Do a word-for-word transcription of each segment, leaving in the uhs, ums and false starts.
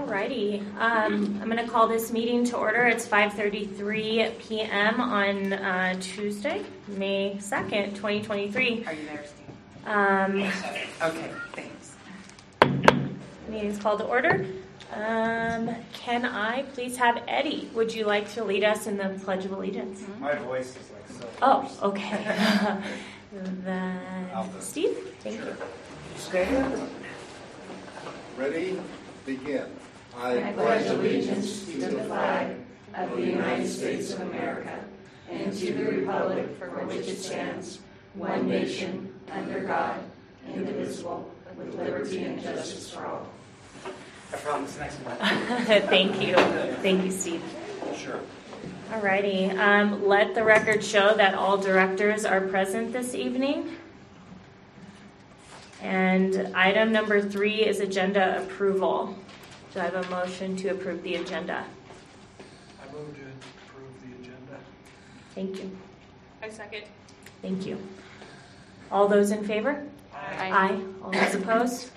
Alrighty, um, I'm going to call this meeting to order. It's five thirty-three p.m. on uh, Tuesday, May second, twenty twenty-three. Are you there, Steve? Um, okay, thanks. Meeting's called to order. Um, can I please have Eddie? Would you like to lead us in the Pledge of Allegiance? Mm-hmm. My voice is like so. Oh, okay. Then Steve, thank you. Stand. Ready? Begin. I pledge allegiance to the flag of the United States of America and to the republic for which it stands, one nation, under God, indivisible, with liberty and justice for all. I promise next one. Thank you. Thank you, Steve. Sure. Alrighty. Um, let the record show that all directors are present this evening. And item number three is agenda approval. Do I have a motion to approve the agenda? I move to approve the agenda. Thank you. I second. Thank you. All those in favor? Aye. Aye. All those opposed?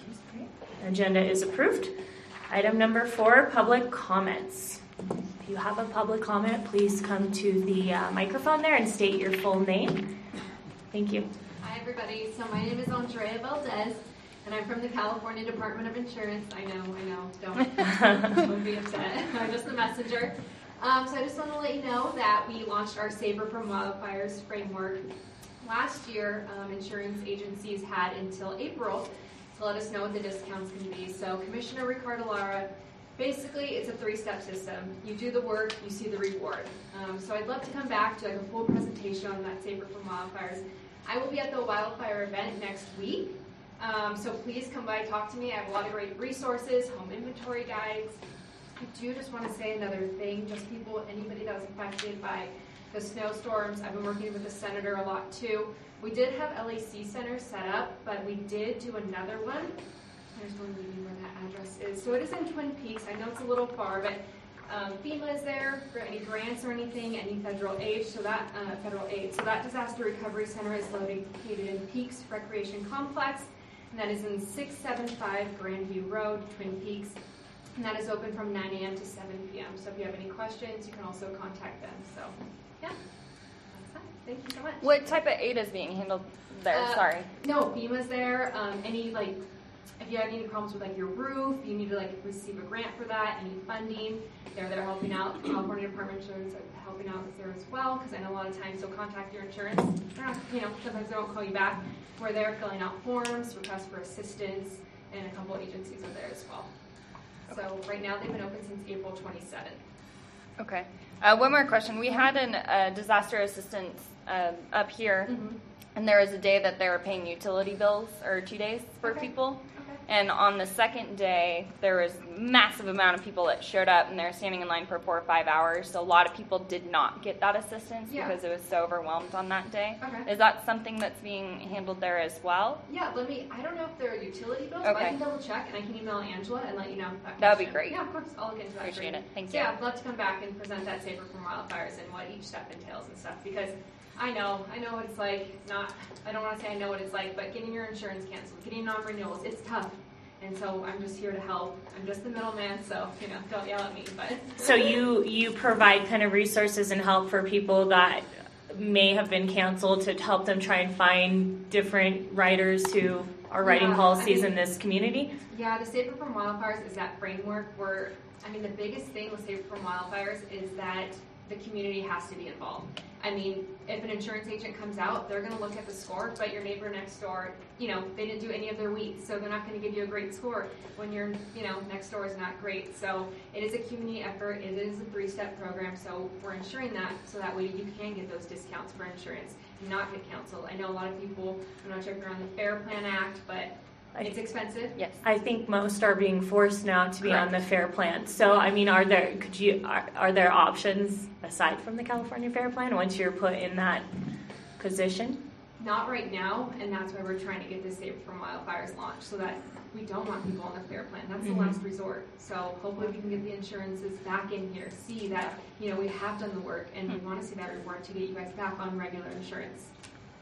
Agenda is approved. Item number four, public comments. If you have a public comment, please come to the uh, microphone there and state your full name. Thank you. Hi, everybody. So my name is Andrea Valdez, and I'm from the California Department of Insurance. I know, I know. Don't, don't be upset. I'm just the messenger. Um, so I just want to let you know that we launched our Safer from Wildfires framework last year. Um, insurance agencies had until April to let us know what the discounts can be. So Commissioner Ricardo Lara, basically it's a three-step system. You do the work, you see the reward. Um, so I'd love to come back to like a full presentation on that Safer from Wildfires. I will be at the wildfire event next week, um, so please come by, talk to me. I have a lot of great resources, home inventory guides. I do just want to say another thing, just people, anybody that was affected by the snowstorms. I've been working with the senator a lot too. We did have L A C centers set up, but we did do another one. I just want to give you where that address is. So it is in Twin Peaks. I know it's a little far, but Um, FEMA is there for any grants or anything, any federal aid. So that uh, federal aid. So that disaster recovery center is located in Peaks Recreation Complex, and that is in six seventy-five Grandview Road, Twin Peaks, and that is open from nine a.m. to seven p.m. So if you have any questions, you can also contact them. So yeah, that's that. Thank you so much. What type of aid is being handled there? Uh, Sorry. No, FEMA's there. Um, any like. If you have any problems with like your roof, you need to like receive a grant for that, any funding, they're there helping out. The California Department of Insurance are helping out with there as well, because I know a lot of times they'll contact your insurance. They're not, you know, sometimes they don't call you back. We're there filling out forms, requests for assistance, and a couple agencies are there as well. So right now they've been open since April twenty-seventh. Okay. Uh, one more question. We had a uh, disaster assistance uh, up here, mm-hmm. and there was a day that they were paying utility bills, or two days for okay. people. And on the second day, there was a massive amount of people that showed up, and they were standing in line for four or five hours. So a lot of people did not get that assistance yeah. because it was so overwhelmed on that day. Okay. Is that something that's being handled there as well? Yeah, let me, I don't know if there are utility bills, okay. but I can double check, and I can email Angela and let you know. That, that would be great. Yeah, of course. I'll look into that. Appreciate it. Thank so you. Yeah, I'd love to come back and present that Safer from Wildfires and what each step entails and stuff, because I know, I know what it's like. Not, I don't want to say I know what it's like, but getting your insurance canceled, getting non-renewals, it's tough. And so I'm just here to help. I'm just the middleman, so, you know, don't yell at me. But So you, you provide kind of resources and help for people that may have been canceled to help them try and find different writers who are writing yeah, policies I mean, in this community? Yeah, the Safer from Wildfires is that framework where, I mean, the biggest thing with Safer from Wildfires is that the community has to be involved. I mean, if an insurance agent comes out, they're going to look at the score, but your neighbor next door, you know, they didn't do any of their weeds, so they're not going to give you a great score when your, you know, next door is not great. So it is a community effort. It is a three-step program, so we're ensuring that so that way you can get those discounts for insurance and not get canceled. I know a lot of people, I'm not sure if you're on the Fair Plan Act, but it's expensive. Yes. I think most are being forced now to be Correct. On the Fair Plan. So, I mean, are there could you are, are there options aside from the California Fair Plan once you're put in that position? Not right now, and that's why we're trying to get this Safer from Wildfires launched, so that we don't want people on the Fair Plan. That's mm-hmm. the last resort. So hopefully we can get the insurances back in here, see that, you know, we have done the work, and mm-hmm. we want to see that reward to get you guys back on regular insurance. That's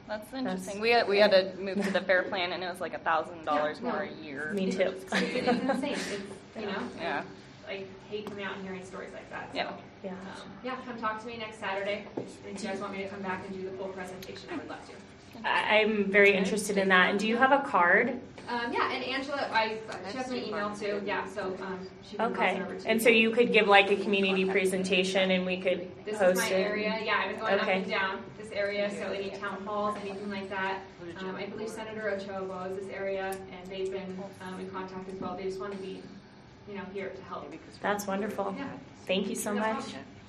That's interesting. We had, we had to move to the fair plan, and it was like a thousand dollars Yeah, no. more a year. Me too. It's insane. It's, you know, Yeah. I hate coming out and hearing stories like that. So, Yeah. Yeah. um, yeah, come talk to me next Saturday. If you guys want me to come back and do the full presentation, I would love to. I- I'm very interested in that. And do you have a card? Um, yeah, and Angela, I she has my email too. Yeah, so um, she can pass Okay. it over to And you. so you could give like a community presentation and we could This is post my it. area. Yeah, I've been going Okay. up and down this area. So any town halls, anything like that. Um, I believe Senator Ochoa is this area, and they've been um, in contact as well. They just want to be, you know, here to help. That's wonderful. Yeah. Thank you so No much.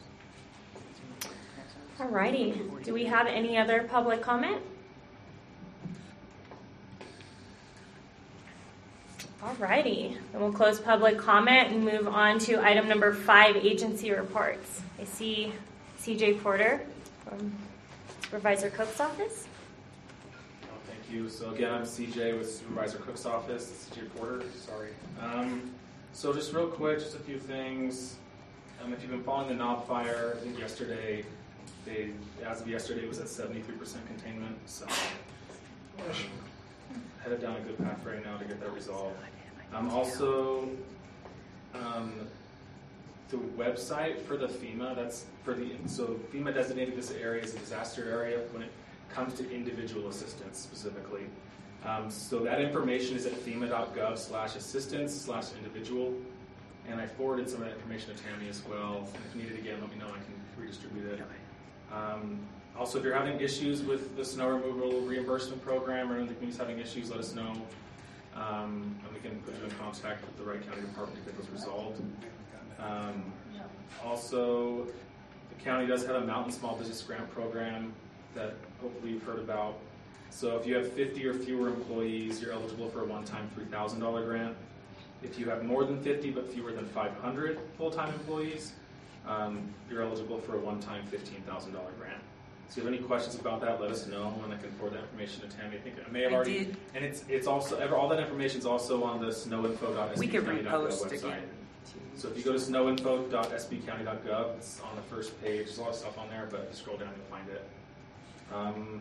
problem. Alrighty. Do we have any other public comment? Alrighty. Then we'll close public comment and move on to item number five, agency reports. I see C J Porter from Supervisor Cook's office. Oh, thank you. So again, I'm C J with Supervisor Cook's office. C J Porter, sorry. Um, so just real quick, just a few things. Um, if you've been following the knob fire, I think yesterday, they, as of yesterday, it was at seventy-three percent containment. So um, headed down a good path right now to get that resolved. Um, also, um, the website for the FEMA, that's for the, so FEMA designated this area as a disaster area when it comes to individual assistance specifically. Um, so that information is at fema.gov slash assistance slash individual. And I forwarded some of that information to Tammy as well. And if needed again, let me know, I can redistribute it. Um, also, if you're having issues with the snow removal reimbursement program or the community's having issues, let us know. Um, and we can put you in contact with the Wright County Department to get those resolved. Um, also, the county does have a Mountain Small Business Grant program that hopefully you've heard about. So if you have fifty or fewer employees, you're eligible for a one-time three thousand dollars grant. If you have more than fifty but fewer than five hundred full-time employees, um, you're eligible for a one-time fifteen thousand dollars grant. So if you have any questions about that, let us know, and I can forward that information to Tammy. I think I may have I already, did. and it's it's also all that information is also on the snowinfo dot s b We could county dot gov repost website. again. So if you go to snowinfo dot s b county dot gov, it's on the first page. There's a lot of stuff on there, but if you scroll down, you'll find it. Um,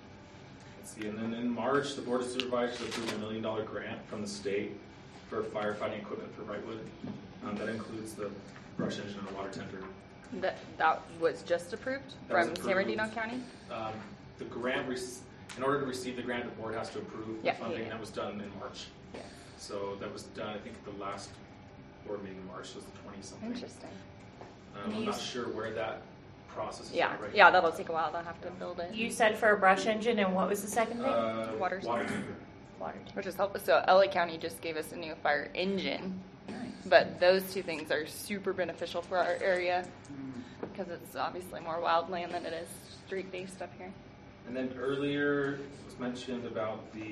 let's see, and then in March, the Board of Supervisors approved a million dollar grant from the state for firefighting equipment for Wrightwood. Um, that includes the brush engine and a water tender. That, that was just approved That was from San approved. Bernardino County? Um, the grant, rec- in order to receive the grant, the board has to approve Yeah, the funding. yeah, yeah. That was done in March. Yeah. So that was done, I think, at the last board meeting in March, was the twenty something. Interesting. Um, I'm not sure where that process is Yeah, at right yeah, now. that'll take a while. They'll have to build it. You said for a brush engine, and what was the second thing? Uh, Water water tender. tender. Water tank. Which is helpful. So L A County just gave us a new fire engine. But those two things are super beneficial for our area because it's obviously more wildland than it is street-based up here. And then earlier it was mentioned about the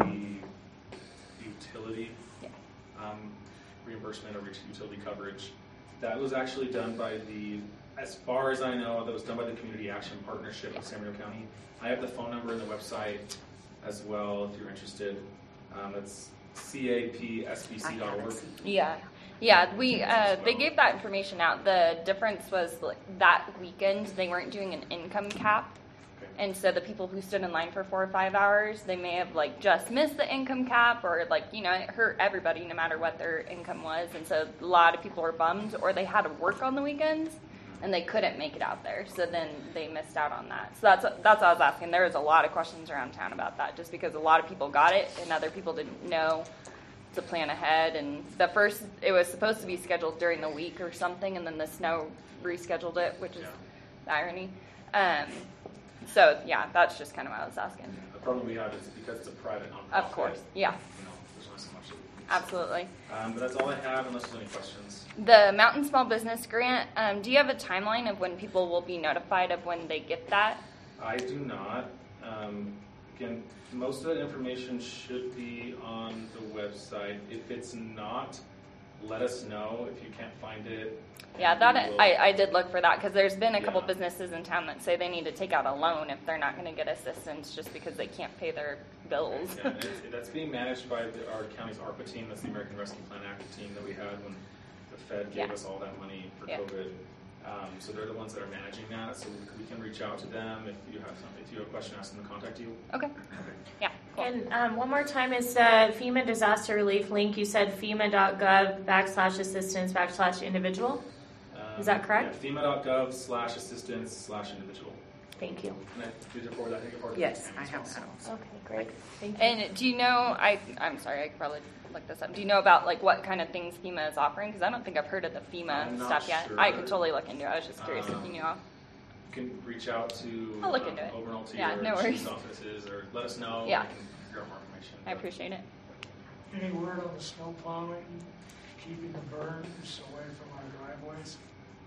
utility Yeah. um, reimbursement or utility coverage. That was actually done by the, as far as I know, that was done by the Community Action Partnership of San Bernardino County. I have the phone number in the website as well if you're interested. Um, that's C A P S B C dot org. Yeah. Yeah, we uh, they gave that information out. The difference was like, that weekend they weren't doing an income cap. Okay. And so the people who stood in line for four or five hours, they may have like just missed the income cap, or like, you know, it hurt everybody no matter what their income was. And so a lot of people were bummed, or they had to work on the weekends and they couldn't make it out there. So then they missed out on that. So that's that's what I was asking. There was a lot of questions around town about that, just because a lot of people got it and other people didn't know to plan ahead. And the first, it was supposed to be scheduled during the week or something, and then the snow rescheduled it, which is Yeah. the irony. Um, So, yeah, that's just kind of what I was asking. The problem we have is because it's a private nonprofit. Of course, yeah, You know, there's not so much. that we can do. absolutely. Um, but that's all I have, unless there's any questions. The Mountain Small Business Grant, um, do you have a timeline of when people will be notified of when they get that? I do not. Um, again, most of that information should be on the website. If it's not, let us know. If you can't find it, Yeah, that we will- I, I did look for that because there's been a couple Yeah. businesses in town that say they need to take out a loan if they're not going to get assistance just because they can't pay their bills. Yeah, and it's, that's being managed by the, our county's ARPA team. That's the American Rescue Plan Act team that we had when the Fed gave Yeah. us all that money for Yeah. COVID. Um, so they're the ones that are managing that. So we, we can reach out to them if you have some, if you have a question, ask them to contact you. Okay. Yeah. Cool. And um, one more time is the FEMA disaster relief link. You said FEMA.gov backslash assistance backslash individual. Um, Is that correct? Yeah, FEMA.gov slash assistance slash individual. Thank you. And I did you forward that? I think I forwarded Yes, that I as have well. that also. Okay, great. Thank you. And do you know, I, I'm sorry, I could probably look this up. Do you know about like what kind of things FEMA is offering? Because I don't think I've heard of the FEMA I'm not stuff yet. sure. I could totally look into it. I was just curious Um, if you knew. You can reach out to I'll look um, into it. Overall to Yeah, your no worries. chief's offices or let us know. Yeah. We can figure out more information. I appreciate it. Any word on the snow plowing, keeping the berms away from our driveways?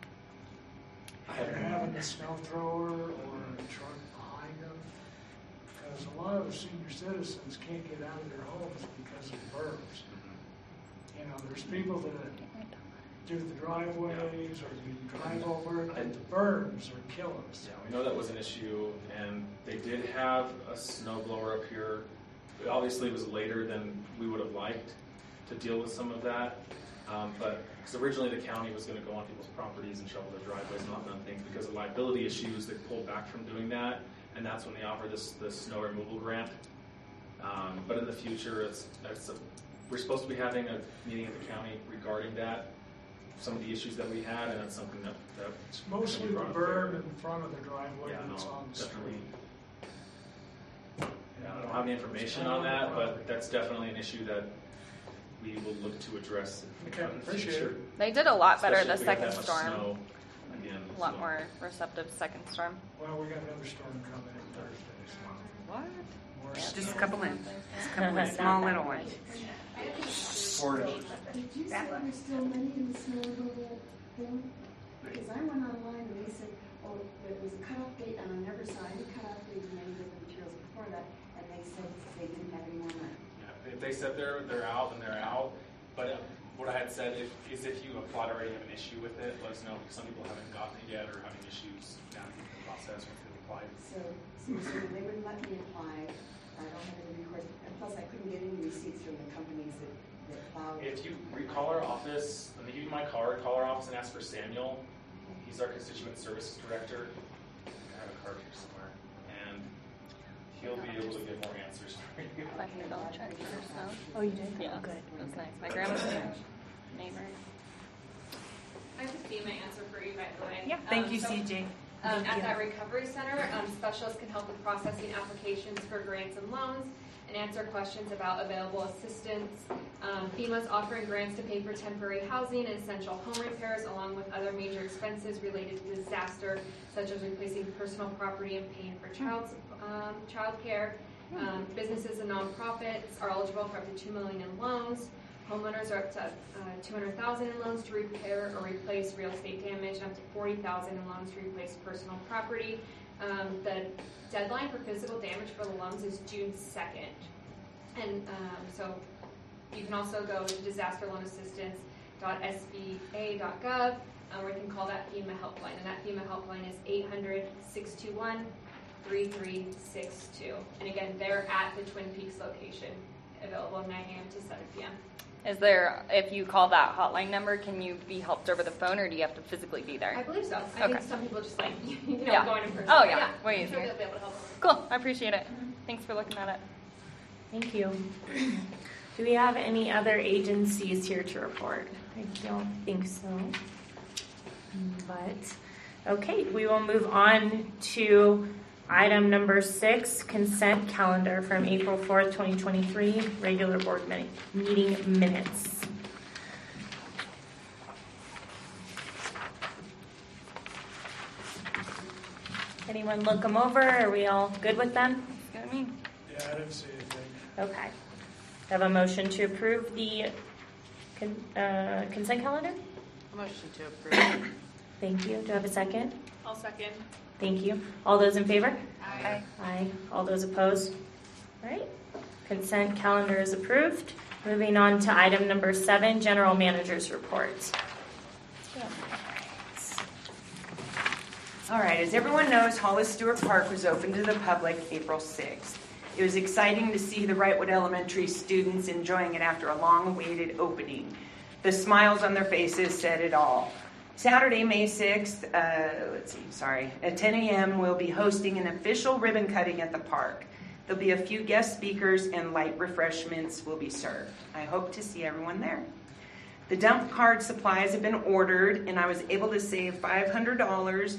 I Either haven't- having a snow thrower or a truck behind them? Because a lot of the senior citizens can't get out of their homes because of berms. You know, there's people that do the driveways or you drive over it, and the berms are killing us. Yeah, we know that was an issue, and they did have a snow blower up here. It obviously was later than we would have liked to deal with some of that, um, but because originally the county was going to go on people's properties and shovel their driveways and all done things because of liability issues. They pulled back from doing that, and that's when they offered this this snow removal grant. Um, but in the future, it's, it's a, we're supposed to be having a meeting at the county regarding that, some of the issues that we had, and that's something that, that It's mostly the brought up berm there. in front of the driveway Yeah, that's no, on the definitely. street. Yeah, I don't have any information on that, but that's definitely an issue that we will look to address in Okay, the appreciate future. it. They did a lot better Especially the if we get second that much storm. snow again, A lot so. more receptive second storm. Well, we got another storm coming in Thursday, so. What? More Yeah. Just a snow. couple in, just a couple of small little ones. Four inches. Did you say there's still money in the snow removal thing? Because I went online and they said, oh, there was a cutoff date, and I never saw any cutoff date in any of the materials before that, and they said they didn't have any more money. Yeah, if they said they're they're out, then they're out. But uh, what I had said if, is if you applied already have an issue with it, let us know because some people haven't gotten it yet or having issues down in the process once they've applied. So, so so they wouldn't let me apply. I don't have any records, and plus I couldn't get any receipts from the companies that, that plowed. If you recall our office, let me give you my card. Call our office and ask for Samuel. He's our constituent services director. I have a card here somewhere, and he'll be able to get more answers for you. I can double check for snow. Oh, you did? Yeah, Good. it was nice. My grandma's neighbor. I have a FEMA answer for you, by the way. Yeah. Um, so, J. Um, Thank at you. that recovery center, um, specialists can help with processing applications for grants and loans and answer questions about available assistance. Um, FEMA's offering grants to pay for temporary housing and essential home repairs, along with other major expenses related to disaster, such as replacing personal property and paying for child um, child care. Um, businesses and nonprofits are eligible for up to two million dollars in loans. Homeowners are up to uh, two hundred thousand dollars in loans to repair or replace real estate damage, and up to forty thousand dollars in loans to replace personal property. Um, the deadline for physical damage for the loans is June second. And um, so you can also go to disaster loan assistance dot s b a dot gov, um, or you can call that FEMA helpline. And that FEMA helpline is eight hundred, six two one, three three six two. And again, they're at the Twin Peaks location, available nine a.m. to seven p.m. Is there, if you call that hotline number, can you be helped over the phone or do you have to physically be I there? believe so. I Okay. think some people just like, you know, Yeah. going in person. Oh, But yeah. Way I'm sure easier. they'll be able to help. Cool. I appreciate it. Thanks for looking at it. Thank you. Do we have any other agencies here to report? I don't think so. But, okay, we will move on to item number six, consent calendar from April fourth, twenty twenty-three, regular board mi- meeting minutes. Anyone look them over? Are we all good with them? You know what I mean? Yeah, I didn't see anything. Okay. Have a motion to approve the con- uh, consent calendar? Motion to approve. Thank you. Do I have a second? I'll second. Thank you. All those in favor? Aye. Aye. All those opposed? All right. Consent calendar is approved. Moving on to item number seven, general manager's report. All right, as everyone knows, Hollis Stewart Park was open to the public April sixth. It was exciting to see the Wrightwood Elementary students enjoying it after a long-awaited opening. The smiles on their faces said it all. Saturday, May sixth, uh, let's see, sorry, at ten a.m. we'll be hosting an official ribbon cutting at the park. There'll be a few guest speakers and light refreshments will be served. I hope to see everyone there. The dump card supplies have been ordered, and I was able to save five hundred dollars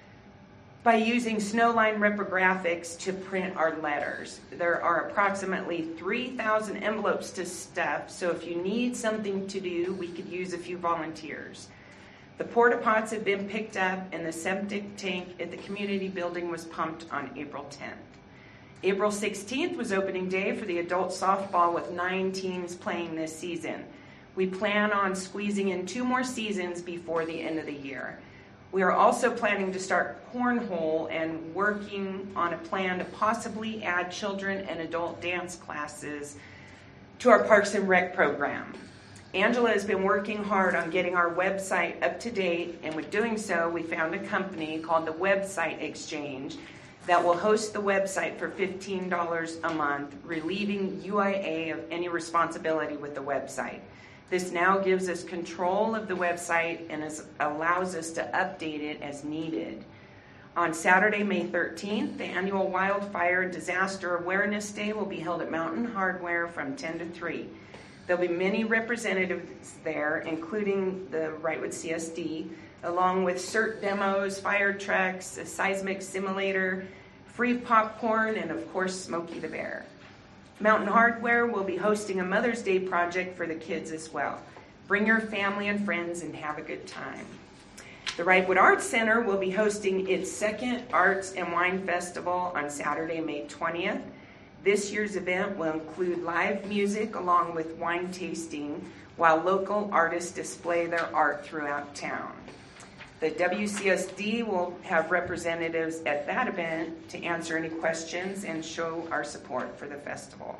by using Snowline Reprographics to print our letters. There are approximately three thousand envelopes to stuff, so if you need something to do, we could use a few volunteers. The porta pots have been picked up, and the septic tank at the community building was pumped on April tenth. April sixteenth was opening day for the adult softball with nine teams playing this season. We plan on squeezing in two more seasons before the end of the year. We are also planning to start cornhole and working on a plan to possibly add children and adult dance classes to our Parks and Rec program. Angela has been working hard on getting our website up to date, and with doing so, we found a company called the Website Exchange that will host the website for fifteen dollars a month, relieving U I A of any responsibility with the website. This now gives us control of the website and is, allows us to update it as needed. On Saturday, May thirteenth, the annual Wildfire and Disaster Awareness Day will be held at Mountain Hardware from ten to three. There'll be many representatives there, including the Wrightwood C S D, along with CERT demos, fire trucks, a seismic simulator, free popcorn, and of course, Smokey the Bear. Mountain Hardware will be hosting a Mother's Day project for the kids as well. Bring your family and friends and have a good time. The Wrightwood Arts Center will be hosting its second Arts and Wine Festival on Saturday, May twentieth. This year's event will include live music along with wine tasting, while local artists display their art throughout town. The W C S D will have representatives at that event to answer any questions and show our support for the festival.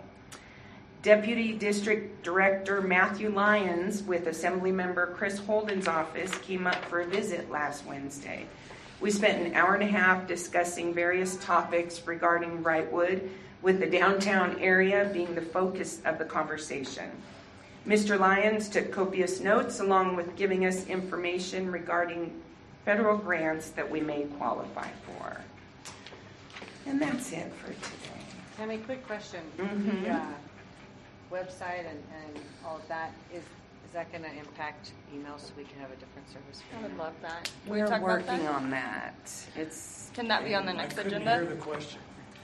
Deputy District Director Matthew Lyons with Assemblymember Chris Holden's office came up for a visit last Wednesday. We spent an hour and a half discussing various topics regarding Wrightwood, with the downtown area being the focus of the conversation. Mister Lyons took copious notes along with giving us information regarding federal grants that we may qualify for. And that's it for today. Tammy, quick question. Mhm. The uh, website and, and all of that, is is that going to impact emails so we can have a different service for I would email? love that. Can we We're talk about working that? on that. It's Can that be on the I next couldn't agenda? hear the question.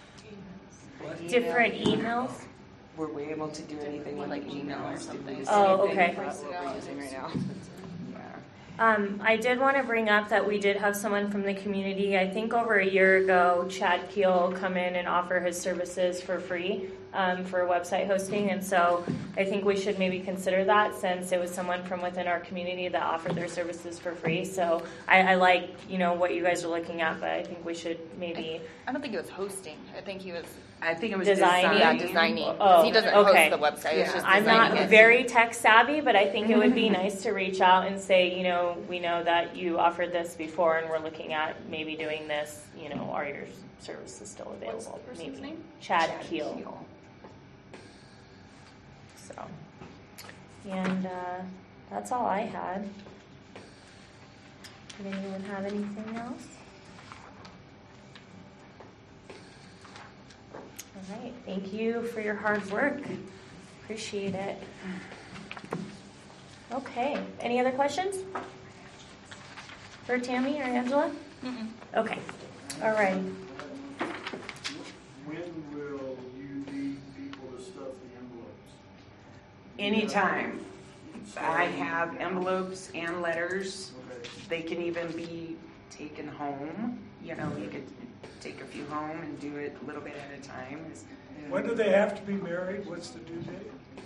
What? Different emails? were we able to do anything with Like like email or emails? Did we something. just- Oh, okay. What we're using right now. Yeah. Um, I did want to bring up that we did have someone from the community, I think over a year ago, Chad Keel, come in and offer his services for free um, for website hosting. And so I think we should maybe consider that, since it was someone from within our community that offered their services for free. So I, I like, you know, what you guys are looking at, but I think we should maybe. I don't think it was hosting. I think he was I think it was Designing. yeah, designing. designing. 'Cause Oh, he doesn't okay. host the website. It's Yeah. just I'm designing not it. very tech savvy, but I think it would be nice to reach out and say, you know, we know that you offered this before and we're looking at maybe doing this, you know, are your services still available? What's the person's maybe. name? Chad, Chad Keel. Keel. So, and uh, that's all I had. Did anyone have anything else? All right, thank you for your hard work. Appreciate it. Okay, any other questions for Tammy or Angela? Mm-mm. Okay, all right. When will you need people to stuff the envelopes? Anytime. I have envelopes and letters. Okay. They can even be taken home. You know, you could take a few home and do it a little bit at a time. When do they have to be married? What's the due date?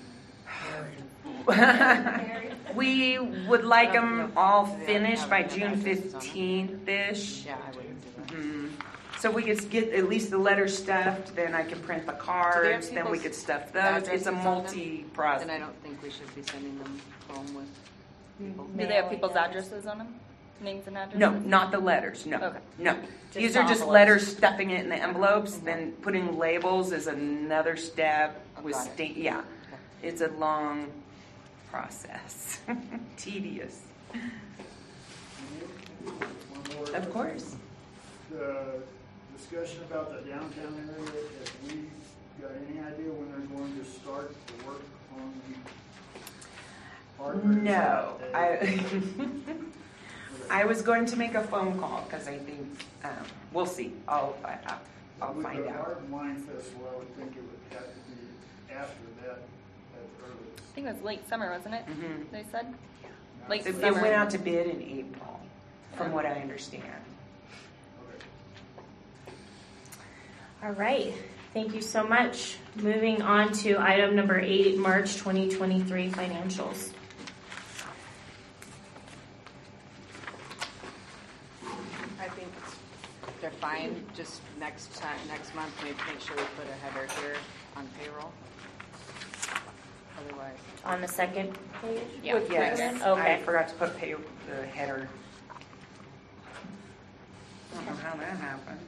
Married. We would like them all finished by Do they June have addresses on them? fifteenth-ish. Yeah, I wouldn't do that. Mhm. So we could get at least the letters stuffed, then I can print the cards, then we people's could stuff those. It's addresses a on them? multi-process. Then I don't think we should be sending them home with people. Do they have people's addresses on them? Names and addresses? No, not the letters, no. Okay. No. These the are just envelopes. letters, stuffing it in the envelopes, then putting labels is another step with Got it. stain, yeah. It's a long process, tedious. Of course. The discussion about the downtown area, have we got any idea when they're going to start the work on the park? Or is No, that I, a- I was going to make a phone call because I think, um, we'll see. I'll, I- I'll, I'll With find the out. Art and Wine Festival, I would think it would have to be after that at the earliest. I think it was late summer, wasn't it? Mhm. They said late It, it summer. went out to bid in April, from what I understand. Okay. All right. Thank you so much. Moving on to item number eight, March twenty twenty-three financials. I think it's, they're fine, just next time, next month, maybe make sure we put a header here on payroll. Otherwise, On the second page? Yeah. With Yes, Kristen? I Okay. forgot to put pay, the header. I don't know how that happened.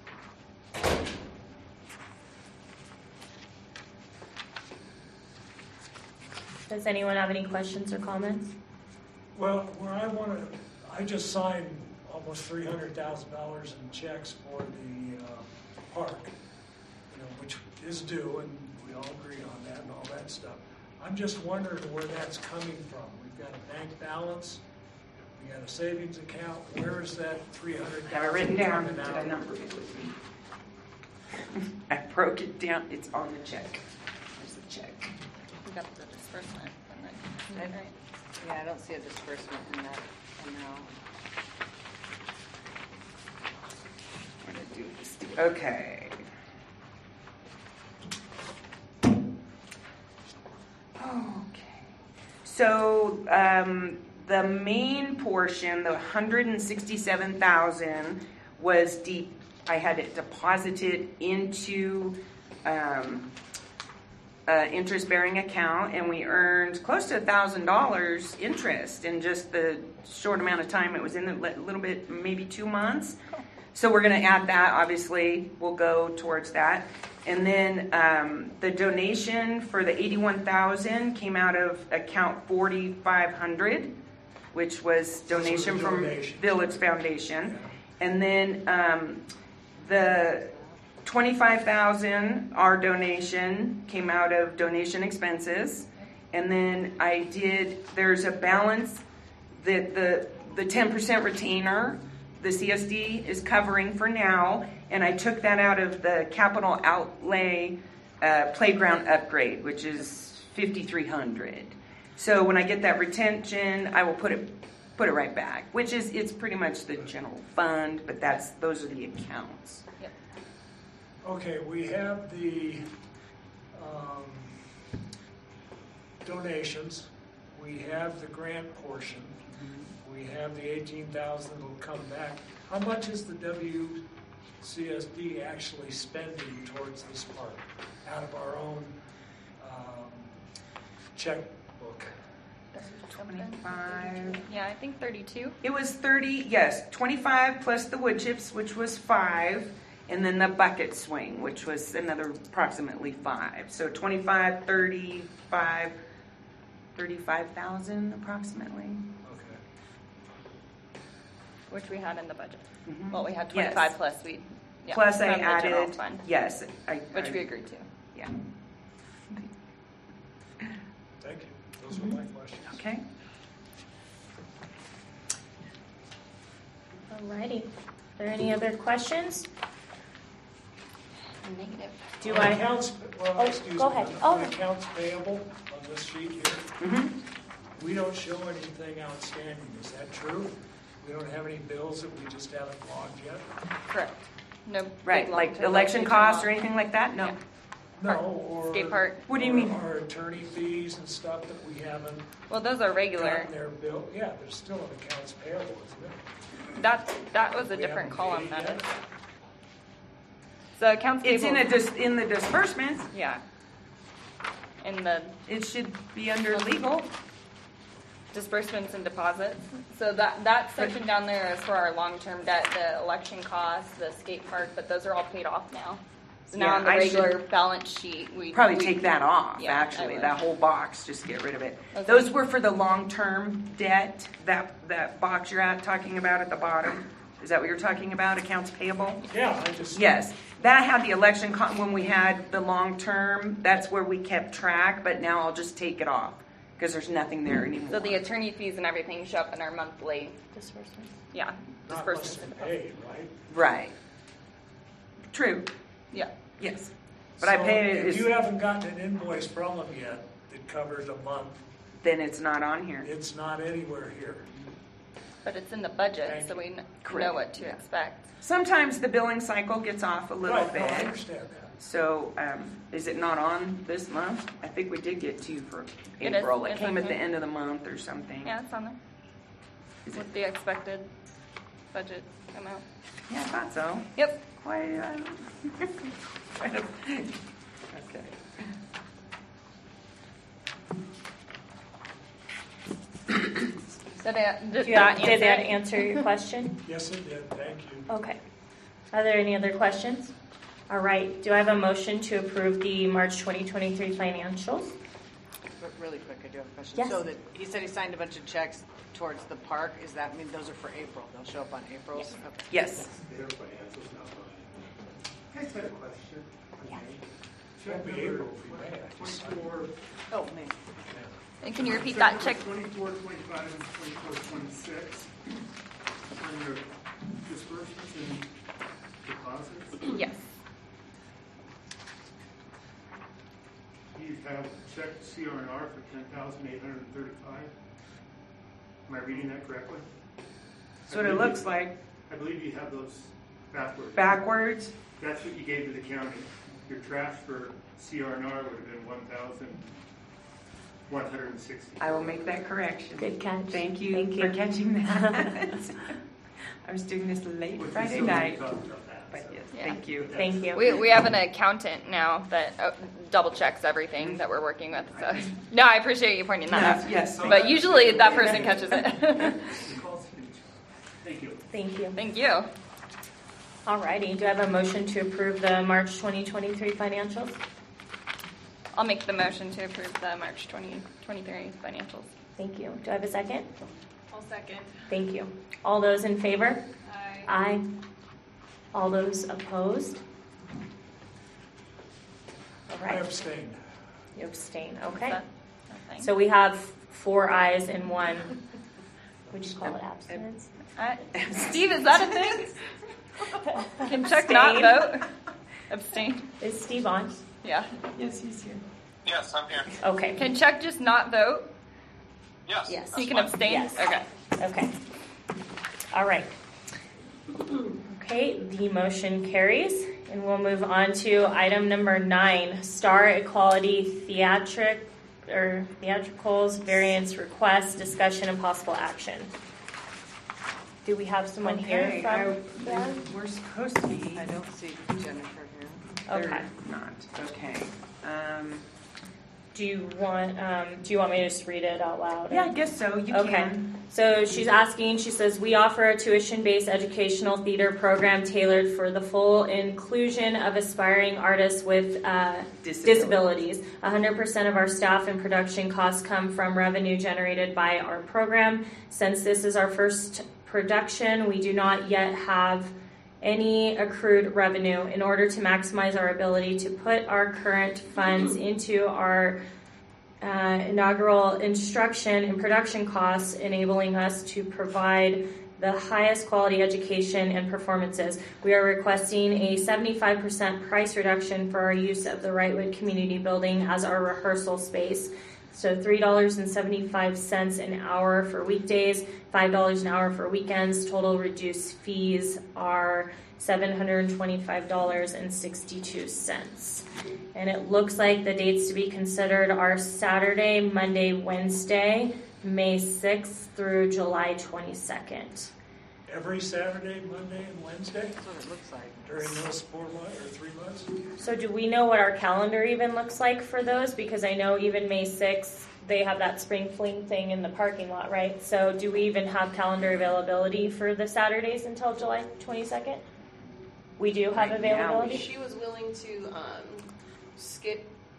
Does anyone have any questions or comments? Well, where I want to, I just signed almost three hundred thousand dollars in checks for the uh, park, you know, which is due, and we all agree on that and all that stuff. I'm just wondering where that's coming from. We've got a bank balance, we got a savings account. Where is that three hundred thousand Have it written down. coming Did out I of? not bring it with me? I broke it down. It's on the check. There's the check. We got the disbursement. and then- And- right? yeah, I don't see a disbursement in that amount. I'm gonna do this. Okay. Okay. So um, the main portion, the one hundred sixty-seven thousand, was deep. I had it deposited into um, uh, interest-bearing account, and we earned close to a thousand dollars interest in just the short amount of time it was in. A little bit, maybe two months. So we're going to add that. Obviously, we'll go towards that. And then um, the donation for the eighty-one thousand came out of account forty-five hundred, which was donation the from donation. Village Foundation. And then um, the twenty-five thousand, our donation, came out of donation expenses. And then I did, there's a balance that the the ten percent retainer, the C S D is covering for now, and I took that out of the capital outlay uh, playground upgrade, which is fifty-three hundred. So when I get that retention, I will put it put it right back, which is it's pretty much the general fund, but that's those are the accounts. Yep. Okay, we have the um, donations, we have the grant portion, we have the eighteen thousand that will come back. How much is the W C S D actually spending towards this park out of our own um, checkbook? twenty-five. Yeah, I think thirty-two. It was thirty, yes, twenty-five plus the wood chips, which was five, and then the bucket swing, which was another approximately five. So twenty-five, thirty-five, thirty-five thousand approximately. Okay. Which we had in the budget. Mhm. Well, we had Yes. twenty-five plus we. Yeah, Plus I from the general added, fund, yes, I. which I- we agreed to. Yeah, Thank you. Those are my questions. okay. Alrighty. Are there any other questions? Negative. Do On I? Accounts, well, Oh, excuse me. go ahead. On Oh. accounts payable on this sheet here, Mhm. we don't show anything outstanding. Is that true? We don't have any bills that we just haven't logged yet? Correct. No. big Right, like long-term election future costs or loss. anything like that? No. Yeah. No, Park. or. Skate park. What do you or mean? Our attorney fees and stuff that we haven't Well, those are regular. gotten their bill. Yeah, there's still an accounts payable, isn't it? That that was a We different haven't column. paid That yet? is. So accounts It's in a payable. dis- in the disbursements. Yeah. In the It should be under legal. disbursements and deposits. So that that section down there is for our long-term debt, the election costs, the skate park, but those are all paid off now. So now Yeah, on the I should regular balance sheet, we Probably we, take that off, Yeah, I actually, would. that whole box, just get rid of it. Okay. Those were for the long-term debt, that, that box you're at, talking about at the bottom. Is that what you're talking about, accounts payable? Yeah, I just. Yes, that had the election, con- when we had the long term, that's where we kept track, but now I'll just take it off, because there's nothing there anymore. So the attorney fees and everything show up in our monthly, Disbursements. yeah, Not unless disbursements. they're paid, right? Right. True, Yeah. yes. But I So pay it, if as- you haven't gotten an invoice from them yet that covers a month, then it's not on here. it's not anywhere here. But it's in the budget, Thank so we kn- Correct. know what to Yeah. expect. Sometimes the billing cycle gets off a little Right, no, I bit. understand that. So, um, is it not on this month? I think we did get two for It is. April. It It's came on at the here. end of the month or something. Yeah, it's on there. Is With it? the expected budget amount. Yeah, I thought so. Yep. Quite, uh, quite a- okay. Did that, did Do you have- that Did that answer? answer your question? Yes, it did, thank you. Okay. Are there any other questions? All right, do I have a motion to approve the March twenty twenty-three financials? But really quick, I do have a question. Yes. So that, he said he signed a bunch of checks towards the park. Is that mean those are for April? They'll show up on April's? Okay. Yes. Their financials, not mine. I just had a question. Yeah. Won't be April, it'll be May, I just signed it. Twenty-four. Oh, me. And can you repeat that check? Twenty-four, twenty-five, and twenty-four, twenty-six. On your disbursements and deposits, Yes. you have checked C R N R for ten thousand eight hundred and thirty-five. Am I reading that correctly? That's what it looks like. I believe you have those backwards. Backwards. That's what you gave to the county. Your trash for C R N R would have been one thousand one hundred and sixty. I will make that correction. Good catch. Thank you Thank for you. catching that. I was doing this late Friday night. But yes, Yeah. thank you. Thank you. We, we have an accountant now that uh, double checks everything that we're working with. So no, I appreciate you pointing that out. Yes. But usually that person catches it. Thank you. Thank you. Thank you. All righty, do I have a motion to approve the March twenty twenty-three financials? I'll make the motion to approve the March twenty twenty-three financials. Thank you. Do I have a second? I'll second. Thank you. All those in favor? Aye. Aye. All those opposed? All I right, abstained. you abstain, okay. That- that thing. So we have four ayes and one, would you call it abstinence? Uh, Steve, is that a thing? Can Chuck not Abstain. vote? Abstain. Is Steve on? Yeah. Yes, he's here. Yes, I'm here. Okay. Can Chuck just not vote? Yes. Yes. that's He can fine. abstain? Yes. Okay. Okay. All right. Okay, the motion carries, and we'll move on to item number nine, Star Equality Theatric or Theatricals Variance Request, Discussion and Possible Action. Do we have someone Okay, here I- from that? We're supposed to be. I don't see Jennifer here. Okay. They're not. Okay. Um, Do you want um, Do you want me to just read it out loud? yeah, I guess so. You Okay. can. So she's asking, she says, we offer a tuition-based educational theater program tailored for the full inclusion of aspiring artists with uh, disabilities. one hundred percent of our staff and production costs come from revenue generated by our program. Since this is our first production, we do not yet have any accrued revenue. In order to maximize our ability to put our current funds into our Uh, inaugural instruction and production costs, enabling us to provide the highest quality education and performances. We are requesting a seventy-five percent price reduction for our use of the Wrightwood Community Building as our rehearsal space. So three dollars and seventy-five cents an hour for weekdays, five dollars an hour for weekends. Total reduced fees are seven hundred twenty-five dollars and sixty-two cents. And it looks like the dates to be considered are Saturday, Monday, Wednesday, May sixth through July twenty-second. Every Saturday, Monday, and Wednesday That's what it looks like. during those four months or three months? So do we know what our calendar even looks like for those? Because I know even May sixth, they have that spring fling thing in the parking lot, right? So do we even have calendar availability for the Saturdays until July twenty-second? We do have Right now, we availability? She was willing to um, skip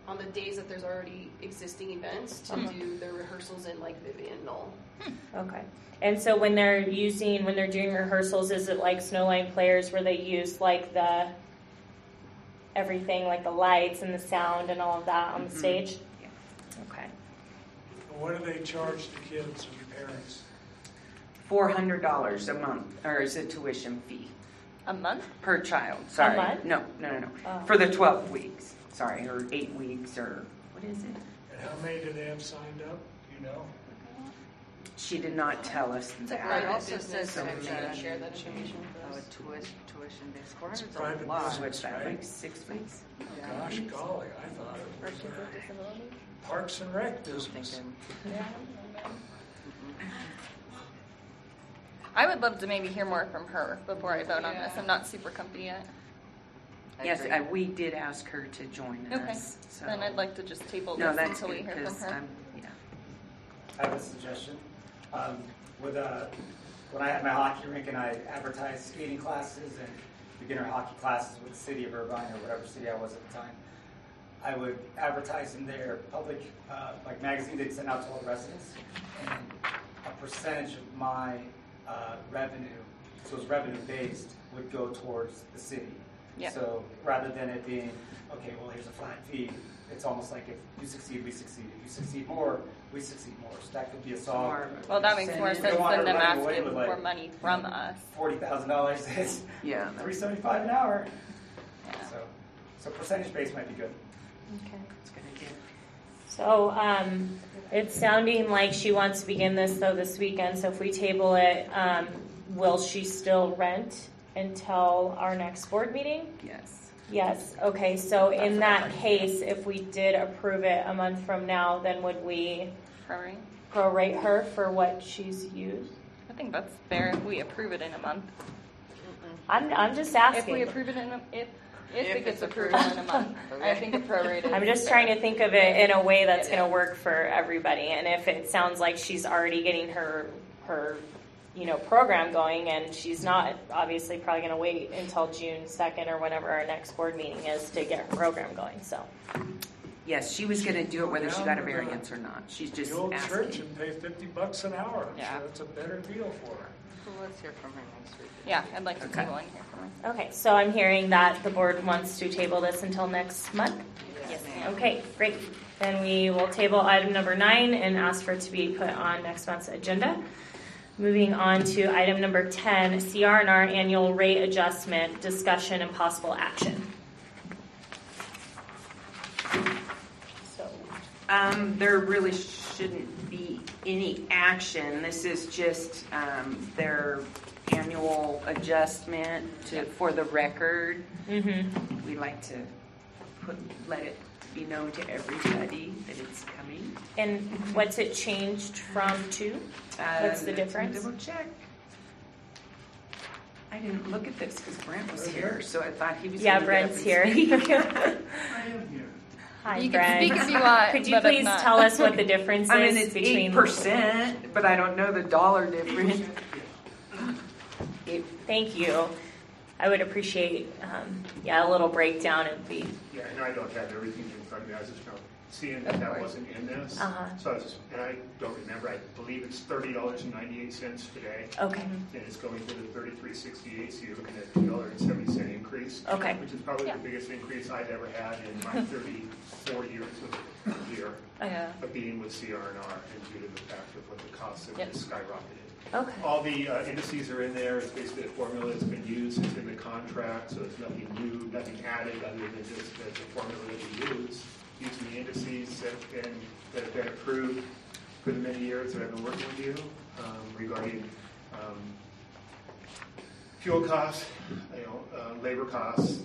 on the days that there's already existing events to Uh-huh. do the rehearsals in like Vivian Knoll. Okay. And so when they're using, when they're doing rehearsals, is it like Snowline Players where they use like the everything, like the lights and the sound and all of that on the Mhm. stage? Yeah. Okay. What do they charge the kids and parents? Four hundred dollars a month, or is it tuition fee A month? per child? Sorry, month? no, no, no, no. Oh. For the twelve weeks. Sorry, or eight weeks, or what is it? And how many do they have signed up, you know? She did not tell us It that. also says So that we it's a, share that information with oh, a us. tuition, tuition based. Four It's hundred's private a lot. business. What's that, Right. like six weeks? Gosh golly, I thought it was uh, Parks and Rec I'm business. thinking, I would love to maybe hear more from her before I vote on this. Yeah. I'm not super comfy yet. I Yes, agree. uh, we did ask her to join Okay. us. So. Then I'd like to just table No, this that's until we good, hear from 'cause, her. um, yeah. I have a suggestion. Um, with uh, when I had my hockey rink and I advertised skating classes and beginner hockey classes with the city of Irvine or whatever city I was at the time, I would advertise in their public, uh, like magazine they'd send out to all the residents, and a percentage of my uh, revenue, so it was revenue based, would go towards the city. Yeah. So rather than it being, okay, well, here's a flat fee, it's almost like if you succeed, we succeed. If you succeed more, we succeed more. So that could be a solve. More. Well, that makes more We sense don't want than them her running away asking with, like, for money from us. Forty thousand dollars is Yeah. three seventy five an hour. Yeah. So, so percentage base might be good. Okay. It's gonna get. So um, it's sounding like she wants to begin this though this weekend. So if we table it, um, will she still rent until our next board meeting? Yes. Yes. Okay. So in that case, if we did approve it a month from now, then would we Prorate. prorate her for what she's used? I think that's fair if we approve it in a month. I'm I'm just If asking. we approve it in a, if, if, If it gets it's approved approved. in a month, I think a prorated. I'm just trying to think of it in a way that's going to work for everybody. And if it sounds like she's already getting her her you know program going, and she's not obviously probably going to wait until June second or whenever our next board meeting is to get her program going. So Yes, she was gonna do it whether she Down got a to the- variance or not. She's just The old church asking. and pay fifty bucks an hour. I'm Yeah. sure that's a better deal for her. Well, let's hear from her next week. Yeah, I'd like to Okay. table in here for us. okay, so I'm hearing that the board wants to table this until next month. Yes, ma'am. Okay, great. Then we will table item number nine and ask for it to be put on next month's agenda. Moving on to item number ten, C R and R annual rate adjustment, discussion and possible action. So, Um, there really shouldn't be any action. This is just, um, their annual adjustment to, for the record. mm-hmm. We like to put, let it be known to everybody that it's coming. And what's it changed from to? What's the Uh, difference? Double check. I didn't look at this because Brent was here, so I thought he was Yeah, gonna get up Brent's and here. speak. I am here. Hi, You can Brent. speak if you want, Could you but if please not- tell us what the difference I is mean, it's between? eight percent, but I don't know the dollar difference. Thank you. I would appreciate, um, yeah, a little breakdown. It'd be Yeah, and I don't have everything in front of me, I was just now seeing that that wasn't in this. Uh-huh. So I was just, and I don't remember, I believe it's thirty dollars and ninety-eight cents today. okay. And it's going to the thirty-three sixty-eight, so you're looking at two dollars and seventy cent increase. Okay. Which is probably Yeah. the biggest increase I've ever had in my thirty-four years of here, Yeah. of being with C R and R, and due to the fact of what the costs have Yep. just skyrocketed. Okay. All the uh, indices are in there. It's basically a formula that's been used. It's in the contract, so it's nothing new, nothing added other than just the, the formula that we use. Using the indices that have been, that have been approved for the many years that I've been working with you um, regarding um, fuel costs, you know, uh, labor costs.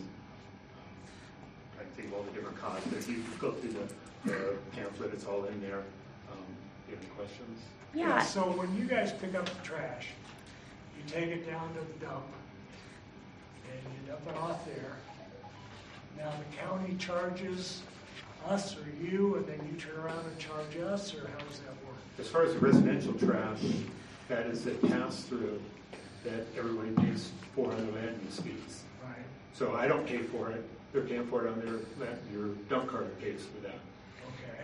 I can think of all the different costs, but if you go through the, the pamphlet, it's all in there. Um, do you have any questions? Yeah. So when you guys pick up the trash, you take it down to the dump, and you dump it off there. Now the county charges us or you, and then you turn around and charge us, or how does that work? As far as the residential trash, that is a pass-through that everybody pays for on the land use fees. Right. So I don't pay for it. They're paying for it on their, your dump cart pays for that. Okay.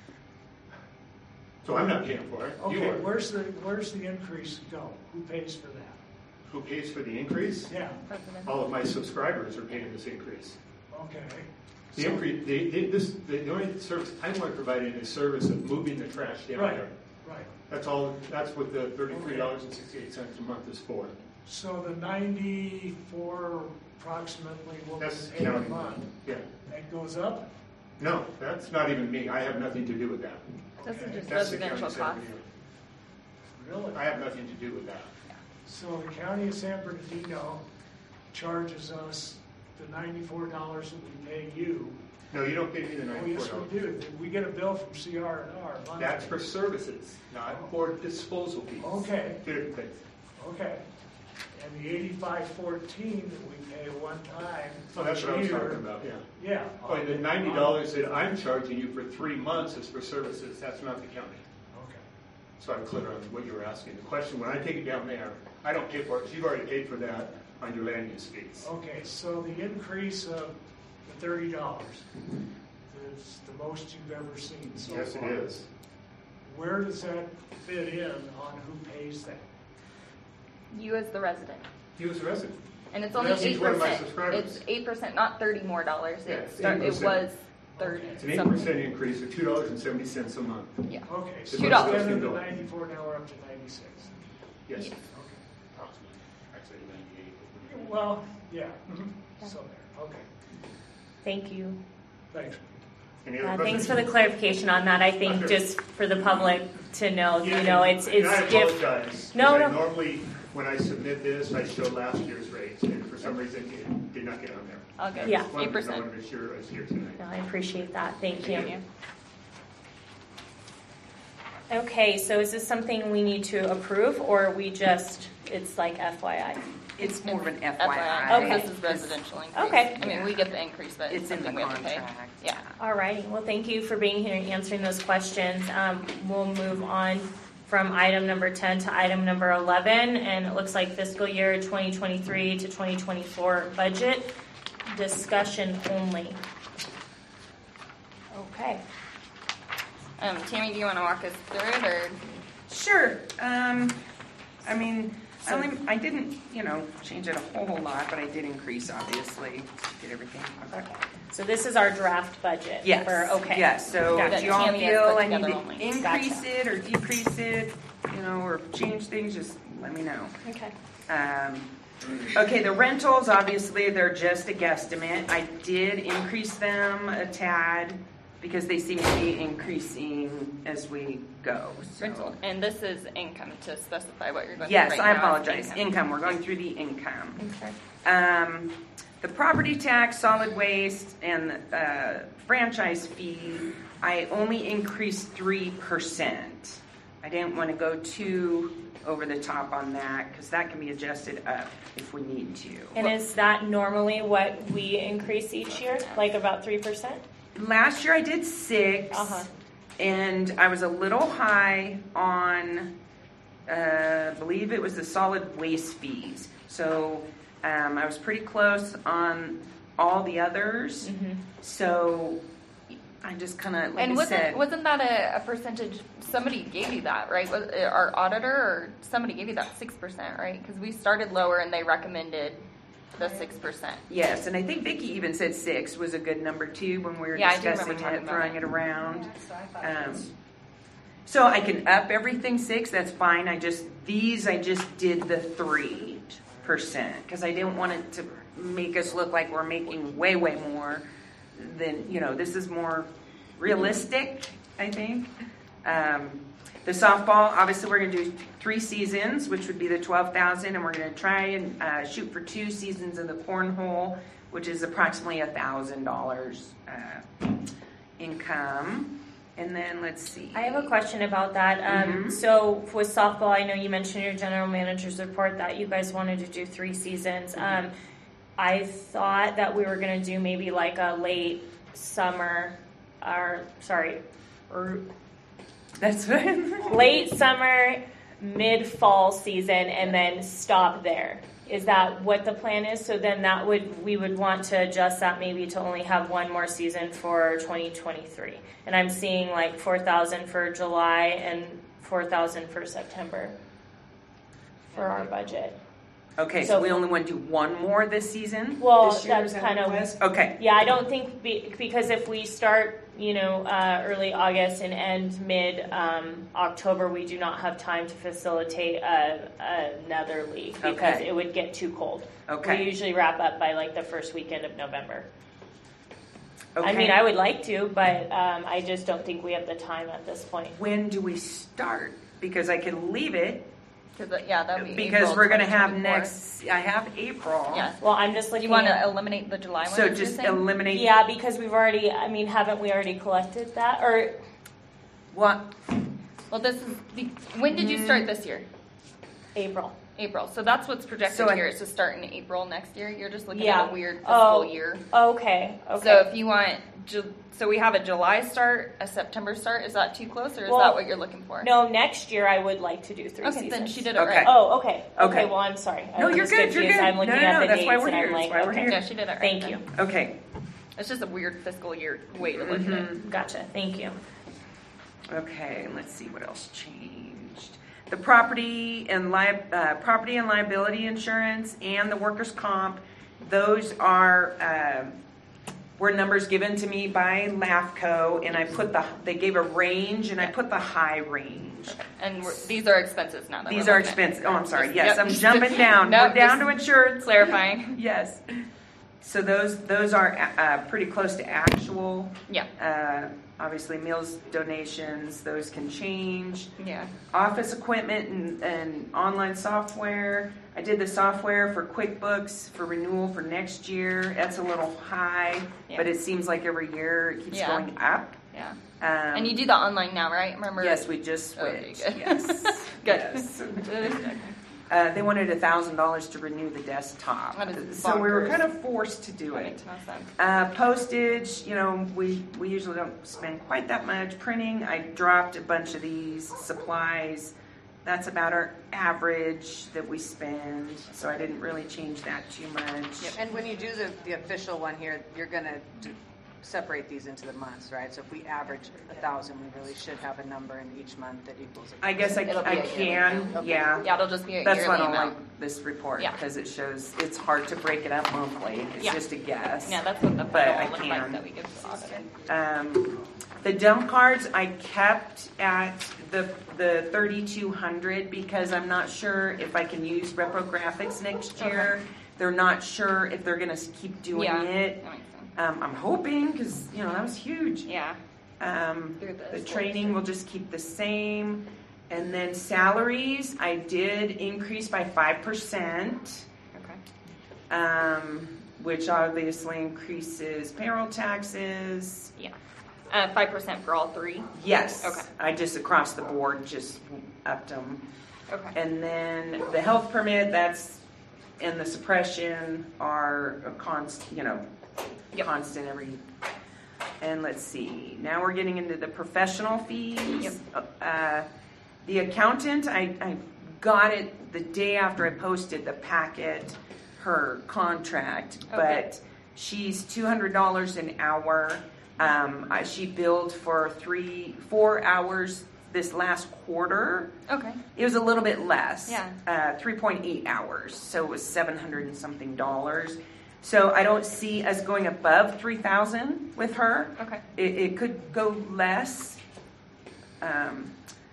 So I'm not paying for it. You Okay, are. where's the, where's the increase go? Who pays for that? Who pays for the increase? Yeah, All of my subscribers are paying this increase. okay. The So- increase, the, the, this, the, the only service I'm only providing is service of moving the trash down Right, there. right. That's all. That's what the thirty-three dollars and sixty-eight cents a month is for. So the ninety-four approximately will be That's paid a county. month. Yeah. That goes up? No, that's not even me. I have nothing to do with that. This is Okay. just That's the residential county's costs. revenue. Really? I have nothing to do with that. So the county of San Bernardino charges us the ninety-four dollars that we pay you. No, you don't pay me the Oh, ninety-four yes, dollars. we do. We get a bill from C R and R monthly. That's for services, not for disposal fees. Okay. Two different things. Okay. And the eighty-five fourteen that we pay one time So that's each what I was year- talking about, yeah. Yeah. Oh, and the ninety dollars that I'm charging you for three months is for services. That's not the county. Okay. So I'm clear on what you were asking. The question, when I take it down there, I don't pay for it. You've already paid for that on your land use fees. Okay, so the increase of the thirty dollars is the most you've ever seen so far. Yes, it is. Where does that fit in on who pays that? You as the resident. You as a resident. And it's only That's each eight one of my percent. subscribers. It's eight percent, not thirty more dollars. Yeah, It it's start- It eight percent. was thirty It's an eight something. percent increase of two dollars and seventy cents a month. Yeah. Okay, so Two dollars. instead of the ninety-four, now we're up to ninety-six. Yes. Yes. Approximately. Actually, ninety-eight. Well, yeah, so there, okay, Thank you. thanks. Any other Uh, thanks questions? for the clarification on that. I think Okay. just for the public to know, Yeah, you know, it's, and it's I diff- apologize. No, 'cause I no. Normally, when I submit this, I show last year's rates, and for some reason, it did not get on there. Okay. I Yeah. just wanted to know eight percent. to make sure I was here tonight. No, I appreciate that. Thank Thank you. you. Okay, so is this something we need to approve, or we just, it's like F Y I? It's more of an F F Y Y I. I. Okay. This is residential increase. Okay. I mean, we get the increase, but it's It's in the something we have to pay. contract. Yeah. All righty. Well, thank you for being here and answering those questions. Um, we'll move on from item number ten to item number eleven, and it looks like fiscal year twenty twenty-three to twenty twenty-four budget discussion only. Okay. Um, Tammy, do you want to walk us through it, or? Sure. Um, I mean, I only, I didn't, you know, change it a whole, whole lot, but I did increase, obviously, get everything. Okay. So this is our draft budget. Yes. For, okay. Yes, so Gotcha. if you all Tammy has feel put I need together to only. increase Gotcha. it or decrease it, you know, or change things, just let me know. Okay. Um, okay, the rentals, obviously, they're just a guesstimate. I did increase them a tad because they seem to be increasing as we go. so. Rental. And this is income to specify what you're going Yes, through right I now. apologize. Income. Income, we're going through the income. Okay. Um, the property tax, solid waste, and uh, franchise fee, I only increased three percent. I didn't want to go too over the top on that because that can be adjusted up if we need to. And is that normally what we increase each year, like about three percent? Last year I did six, Uh-huh. and I was a little high on, uh, I believe it was the solid waste fees. So um, I was pretty close on all the others. Mm-hmm. So I just kind of, like And I wasn't said, wasn't that a, a percentage? Somebody gave you that, right? Was it our auditor or somebody gave you that six percent, right? Because we started lower and they recommended the six percent. yes, and I think Vicki even said six was a good number too when we were Yeah, I do remember discussing talking it, about throwing it. it around. Yeah, so I thought it Um, was- So I can up everything six, that's fine. I just, these, I just did the three percent because I didn't want it to make us look like we're making way, way more than, you know, this is more realistic, I think. Um, the softball, obviously we're going to do three seasons, which would be the twelve thousand, and we're going to try and uh, shoot for two seasons of the cornhole, which is approximately a thousand dollars income. And then let's see. I have a question about that. Um, Mhm. So with softball, I know you mentioned in your general manager's report that you guys wanted to do three seasons. Um, I thought that we were going to do maybe like a late summer, or sorry, or That's what late summer, mid fall season, and then stop there. Is that what the plan is? So then that would, we would want to adjust that maybe to only have one more season for twenty twenty-three. And I'm seeing like four thousand for July and four thousand for September for our budget. Okay, so, So- we only want to do one more this season? Well, this year, that's is that kind what of- it was? Okay, Yeah, I don't think, be, because if we start, you know, uh, early August and end mid um, October, we do not have time to facilitate a, another league because Okay. it would get too cold. Okay. We usually wrap up by like the first weekend of November. okay. I mean, I would like to, but um, I just don't think we have the time at this point. When do we start? Because I could leave it, Cause, uh, yeah, that'd be because April we're gonna have twenty twenty-four. next, I have April. Yes. Well, I'm just Do looking you want at- to eliminate the July one? So that you're just saying? eliminate. Yeah, because we've already, I mean, haven't we already collected that? Or, What? Well, this is the, when did you start this year? April. April. So that's what's projected So I- here is to start in April next year. You're just looking Yeah. at a weird fiscal Oh, year. Okay, okay. So if you want, Ju- so we have a July start, a September start. Is that too close, or is Well, that what you're looking for? No, next year I would like to do three Okay, seasons. then she did it Okay. right. Oh, okay. Okay, Okay. well, I'm sorry. I No, was you're good, you're confused. good. I'm looking No, no, at no, the that's why dates we're and here. I'm like, That's why we're okay. here. Yeah, she did it right. Thank then. you. Okay. It's just a weird fiscal year way to look at it. Gotcha. Thank you. Okay, let's see what else changed. The property and li- uh, property and liability insurance and the workers' comp, those are um were numbers given to me by LAFCO, and I put the they gave a range, and I put the high range. And we're, these are expenses now. That These we're are looking at. expensive. Oh, I'm sorry. Just- Yes, yep. I'm jumping down. Nope, We're down just to insurance. Clarifying. Yes. So those those are uh, pretty close to actual. Yeah. Uh, obviously, meals donations, those can change. Yeah. Office equipment and, and online software. I did the software for QuickBooks for renewal for next year. That's a little high, Yeah. but it seems like every year it keeps Yeah. going up. Yeah. Um, And you do the online now, right? Remember? Yes, we just Okay, switched. good. Yes. Good. Yes. Uh, they wanted a thousand dollars to renew the desktop, That is so we were bonkers. kind of forced to do That it. makes no sense. Uh, postage, you know, we, we usually don't spend quite that much. Printing, I dropped a bunch of these. Supplies, that's about our average that we spend, so I didn't really change that too much. And when you do the, the official one here, you're gonna do, separate these into the months, right? So if we average a thousand, we really should have a number in each month that equals. I guess I, It'll be I a yearly can, count. Okay. yeah. Yeah, it'll just be a That's why I yearly don't amount. like this report, Yeah. because it shows, it's hard to break it up monthly. It's Yeah. just a guess. Yeah, that's what the But final I will look can. like that we give to the auditor. Um, the dump cards I kept at the the thirty-two hundred because I'm not sure if I can use reprographics next year. They're not sure if they're going to keep doing Yeah, it. that makes sense. Um, I'm hoping because you know that was huge. Yeah. Um, Through the the school training district. will just keep the same, and then salaries I did increase by five percent. Okay. Um, which obviously increases payroll taxes. Yeah. Uh, five percent for all three. Yes. Okay. I just across the board just upped them. Okay. And then the health permit, that's, and the suppression are a const, you know, Yep. constant every. And let's see, now we're getting into the professional fees. Yep. Uh, the accountant, I, I got it the day after I posted the packet, her contract, Okay. but she's two hundred dollars an hour. Um, I- she billed for three, four hours this last quarter. Okay. It was a little bit less. Yeah. Uh, three point eight hours, so it was seven hundred and something dollars. So I don't see us going above three thousand with her. Okay. It, it could go less. Um,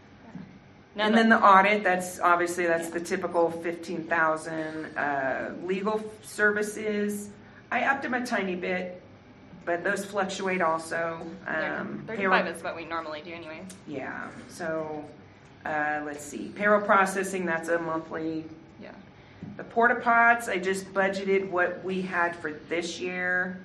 No, and no. then the audit, that's obviously that's the typical fifteen thousand. Uh, legal services, I upped them a tiny bit, but those fluctuate also. Um, Thirty-five payroll- is what we normally do anyway. yeah. So uh, let's see. Payroll processing, that's a monthly. Yeah. The porta pots, I just budgeted what we had for this year.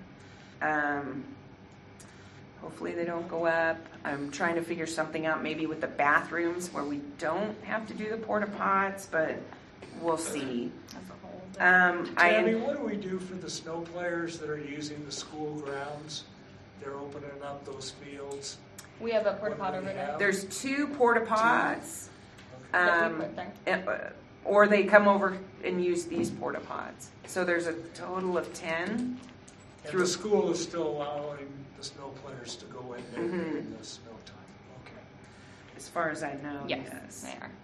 Um, hopefully they don't go up. I'm trying to figure something out maybe with the bathrooms where we don't have to do the porta pots, but we'll see. As a whole. Um, I Tammy, what do we do for the snow players that are using the school grounds? They're opening up those fields. We have a porta What pot do we over there. have? there's two porta pots. That we Um, put there. and, uh, or they come over and use these porta pods. So there's a total of ten. And Through- the school is still allowing the snow players to go in there Mhm. during the snow time. Okay. As far as I know, Yes, yes. they are.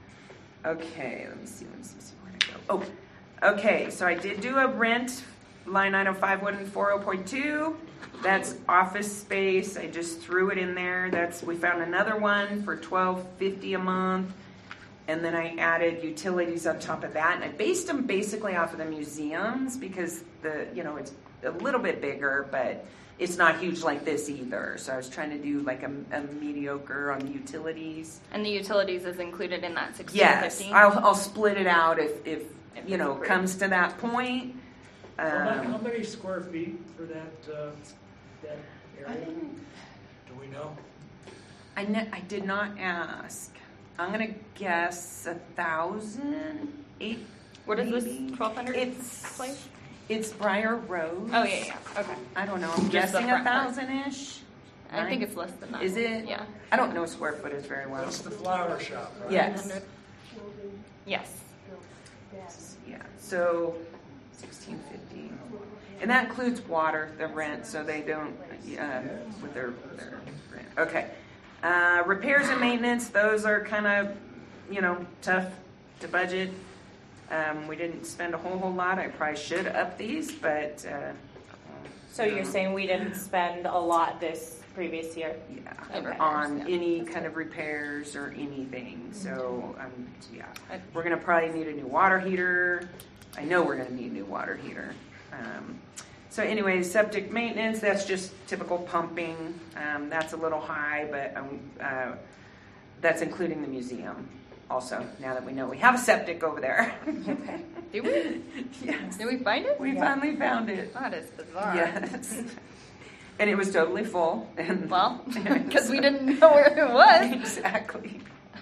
Okay, let me see, let me see, let me see where to go. Oh, okay, so I did do a rent, line item five one four oh point two. That's office space, I just threw it in there. That's, we found another one for twelve fifty a month. And then I added utilities on top of that. And I based them basically off of the museums because the, you know, it's a little bit bigger, but it's not huge like this either. So I was trying to do like a, a mediocre on the utilities. And the utilities is included in that sixteen Yes, fifty? I'll, I'll split it out if, if, If you know, it's approved. comes to that point. Well, how- how Um, many square feet for that, uh, that I area? didn't, Do we know? I ne- I did not ask. I'm gonna guess a thousand, eight. What is this, maybe? twelve hundred It's, place? it's Briar Road. Oh, yeah, yeah, okay. I don't know, I'm Just the guessing a front part. thousand-ish. I think Nine? it's less than that. Is it? Yeah. I don't know square footage very well. That's the flower shop, right? Yes. Yes. Yeah, so sixteen fifty. And that includes water, the rent, so they don't, um, with their, their rent. Okay. Uh, repairs and maintenance, those are kind of, you know, tough to budget. Um, we didn't spend a whole, whole lot. I probably should up these, but, uh. So you're saying we didn't spend a lot this previous year? Yeah, Okay. on any kind of repairs or anything, so, um, yeah. We're gonna probably need a new water heater. I know we're gonna need a new water heater. Um, so anyways, septic maintenance, that's just typical pumping. Um, that's a little high, but, um, uh, that's including the museum also, now that we know we have a septic over there. Okay. Did we? Yes, Did we find it? we finally found it. That is bizarre. Yes. And it was totally full and. Well, because we didn't know where it was. Exactly.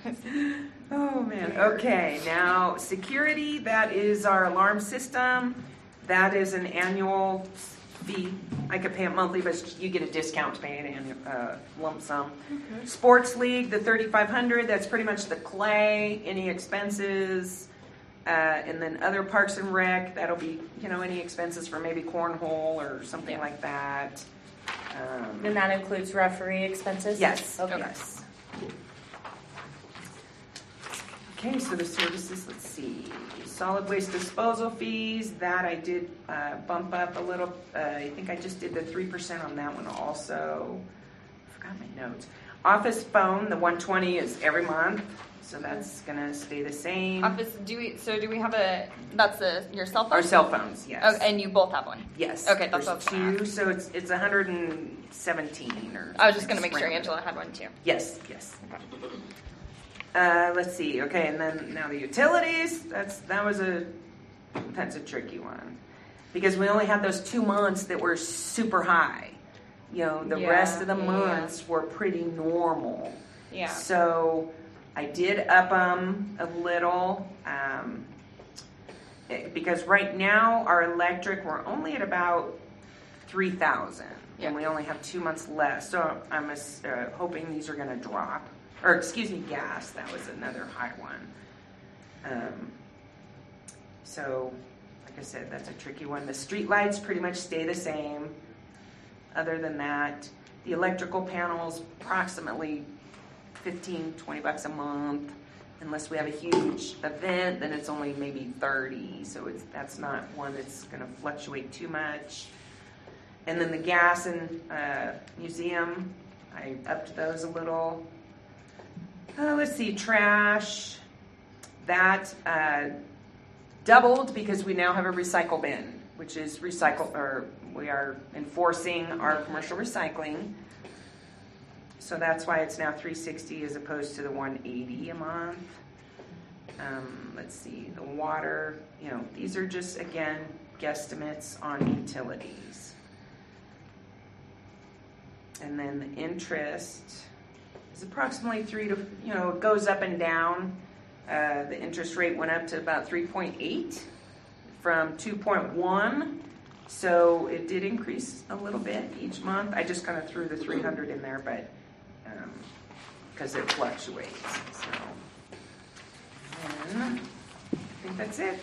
Oh, man. Okay, now security, that is our alarm system. That is an annual fee. I could pay it monthly, but you get a discount to pay an annual uh, lump sum. Sports League, the thirty-five hundred, that's pretty much the clay, any expenses. Uh, and then other Parks and Rec, that'll be, you know, any expenses for maybe cornhole or something like that. Um, And that includes referee expenses? Yes. Okay. Yes. Okay, so the services, let's see. Solid waste disposal fees, that I did uh, bump up a little. Uh, I think I just did the three percent on that one also. I forgot my notes. Office phone, the one twenty is every month, so that's gonna stay the same. Office, do we, so do we have a, that's a, your cell phone? Our cell phones, yes. Oh, and you both have one? Yes. Okay, that's there's what I was gonna two, so it's it's one hundred seventeen or. I was just gonna something, make sure right. Angela had one too. Yes, yes. Uh, let's see. Okay, and then now the utilities. That's that was a that's a tricky one because we only had those two months that were super high. You know, the Yeah, rest of the yeah, months were pretty normal. Yeah. So I did up them a little um, it- because right now our electric we're only at about three thousand, Yeah. and we only have two months left. So I'm uh, hoping these are going to drop. Or excuse me, gas. That was another high one. Um, so, like I said, that's a tricky one. The street lights pretty much stay the same. Other than that, the electrical panels approximately fifteen, twenty bucks a month. Unless we have a huge event, then it's only maybe thirty. So it's that's not one that's going to fluctuate too much. And then the gas and uh, museum, I upped those a little. Uh, let's see, trash, that uh, doubled because we now have a recycle bin, which is recycle, or we are enforcing our commercial recycling. So that's why it's now three sixty as opposed to the one eighty a month. Um, let's see, the water, you know, these are just, again, guesstimates on utilities. And then the interest is approximately three to, you know, it goes up and down. Uh, the interest rate went up to about three point eight from two point one. So it did increase a little bit each month. I just kind of threw the three hundred in there, but because it fluctuates. So then think that's it.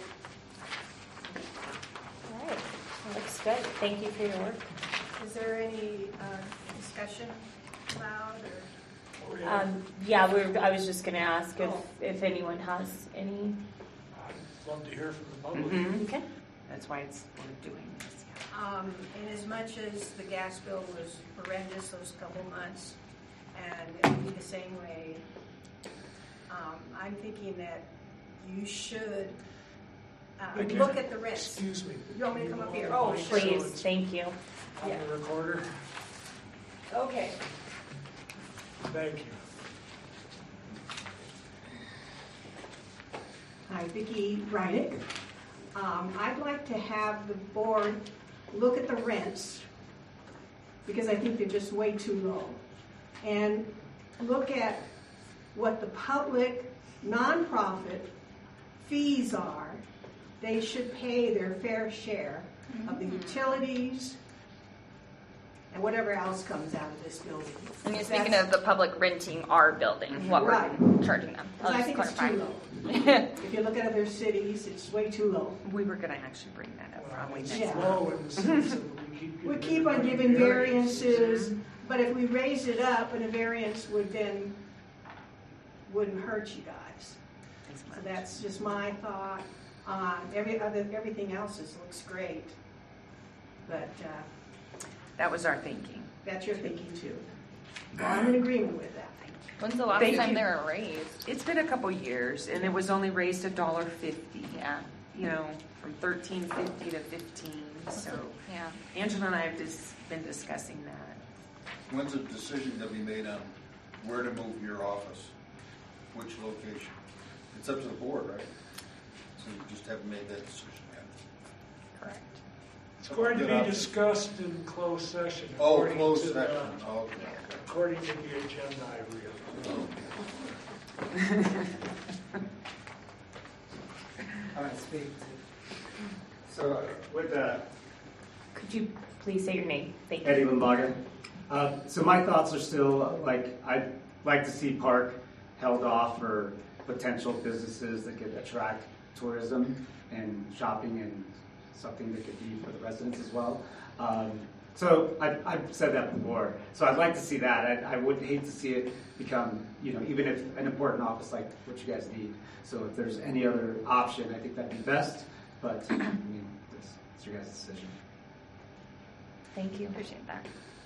All right, that looks good. Thank you for your work. Is there any uh, discussion allowed or? Um, yeah, we're, I was just going to ask if, Oh. if anyone has any. I'd love to hear from the public. Mhm. Okay. That's why it's we're doing this. Um, in as much as the gas bill was horrendous those couple months, and it will be the same way, um, I'm thinking that you should uh, Okay. look at the rents. Excuse me. You want me to come up here? Oh, Oh, mic sure. so Please, it's thank you. On Yeah. the recorder. Okay. Thank you. Hi, Vicki Reidick. Um, I'd like to have the board look at the rents, because I think they're just way too low, and look at what the public nonprofit fees are. They should pay their fair share of the utilities and whatever else comes out of this building. And you're speaking That's- of the public renting our building, what we're Right. charging them. I'll I just think it's clarify. too low. If you look at other cities, it's way too low. We were going to actually bring that up probably next Yeah. month. Low in the sense that we keep We giving keep on them giving variances. variances, but if we raised it up, and a variance would then, wouldn't hurt you guys. As So much. that's just my thought. Um, every other, everything else is, looks great. But, uh, That was our thinking. that's your thinking too. Well, I'm in agreement with that. When's the last Thank time you. they were raised? It's been a couple years, and it was only raised a dollar fifty. Yeah. You know, from thirteen fifty to fifteen. So Yeah. Angela and I have just been discussing that. When's a decision to be made on where to move your office? Which location? It's up to the board, right? So you just haven't made that decision yet. Correct. It's going to be discussed in closed session. Oh, according closed to the- session. Oh, okay. According to the agenda I read. I want to speak to, so uh, with the Could you please say your name? Thank Eddie you. Limbaga. Uh, so my thoughts are still, uh, like, I'd like to see Park held off for potential businesses that could attract tourism and shopping and something that could be for the residents as well. Um, so I, I've said that before. So I'd like to see that. I, I would hate to see it become, you know, even if an important office like what you guys need. So if there's any other option, I think that'd be best. But I mean, it's, it's your guys' decision. Thank you. Appreciate that.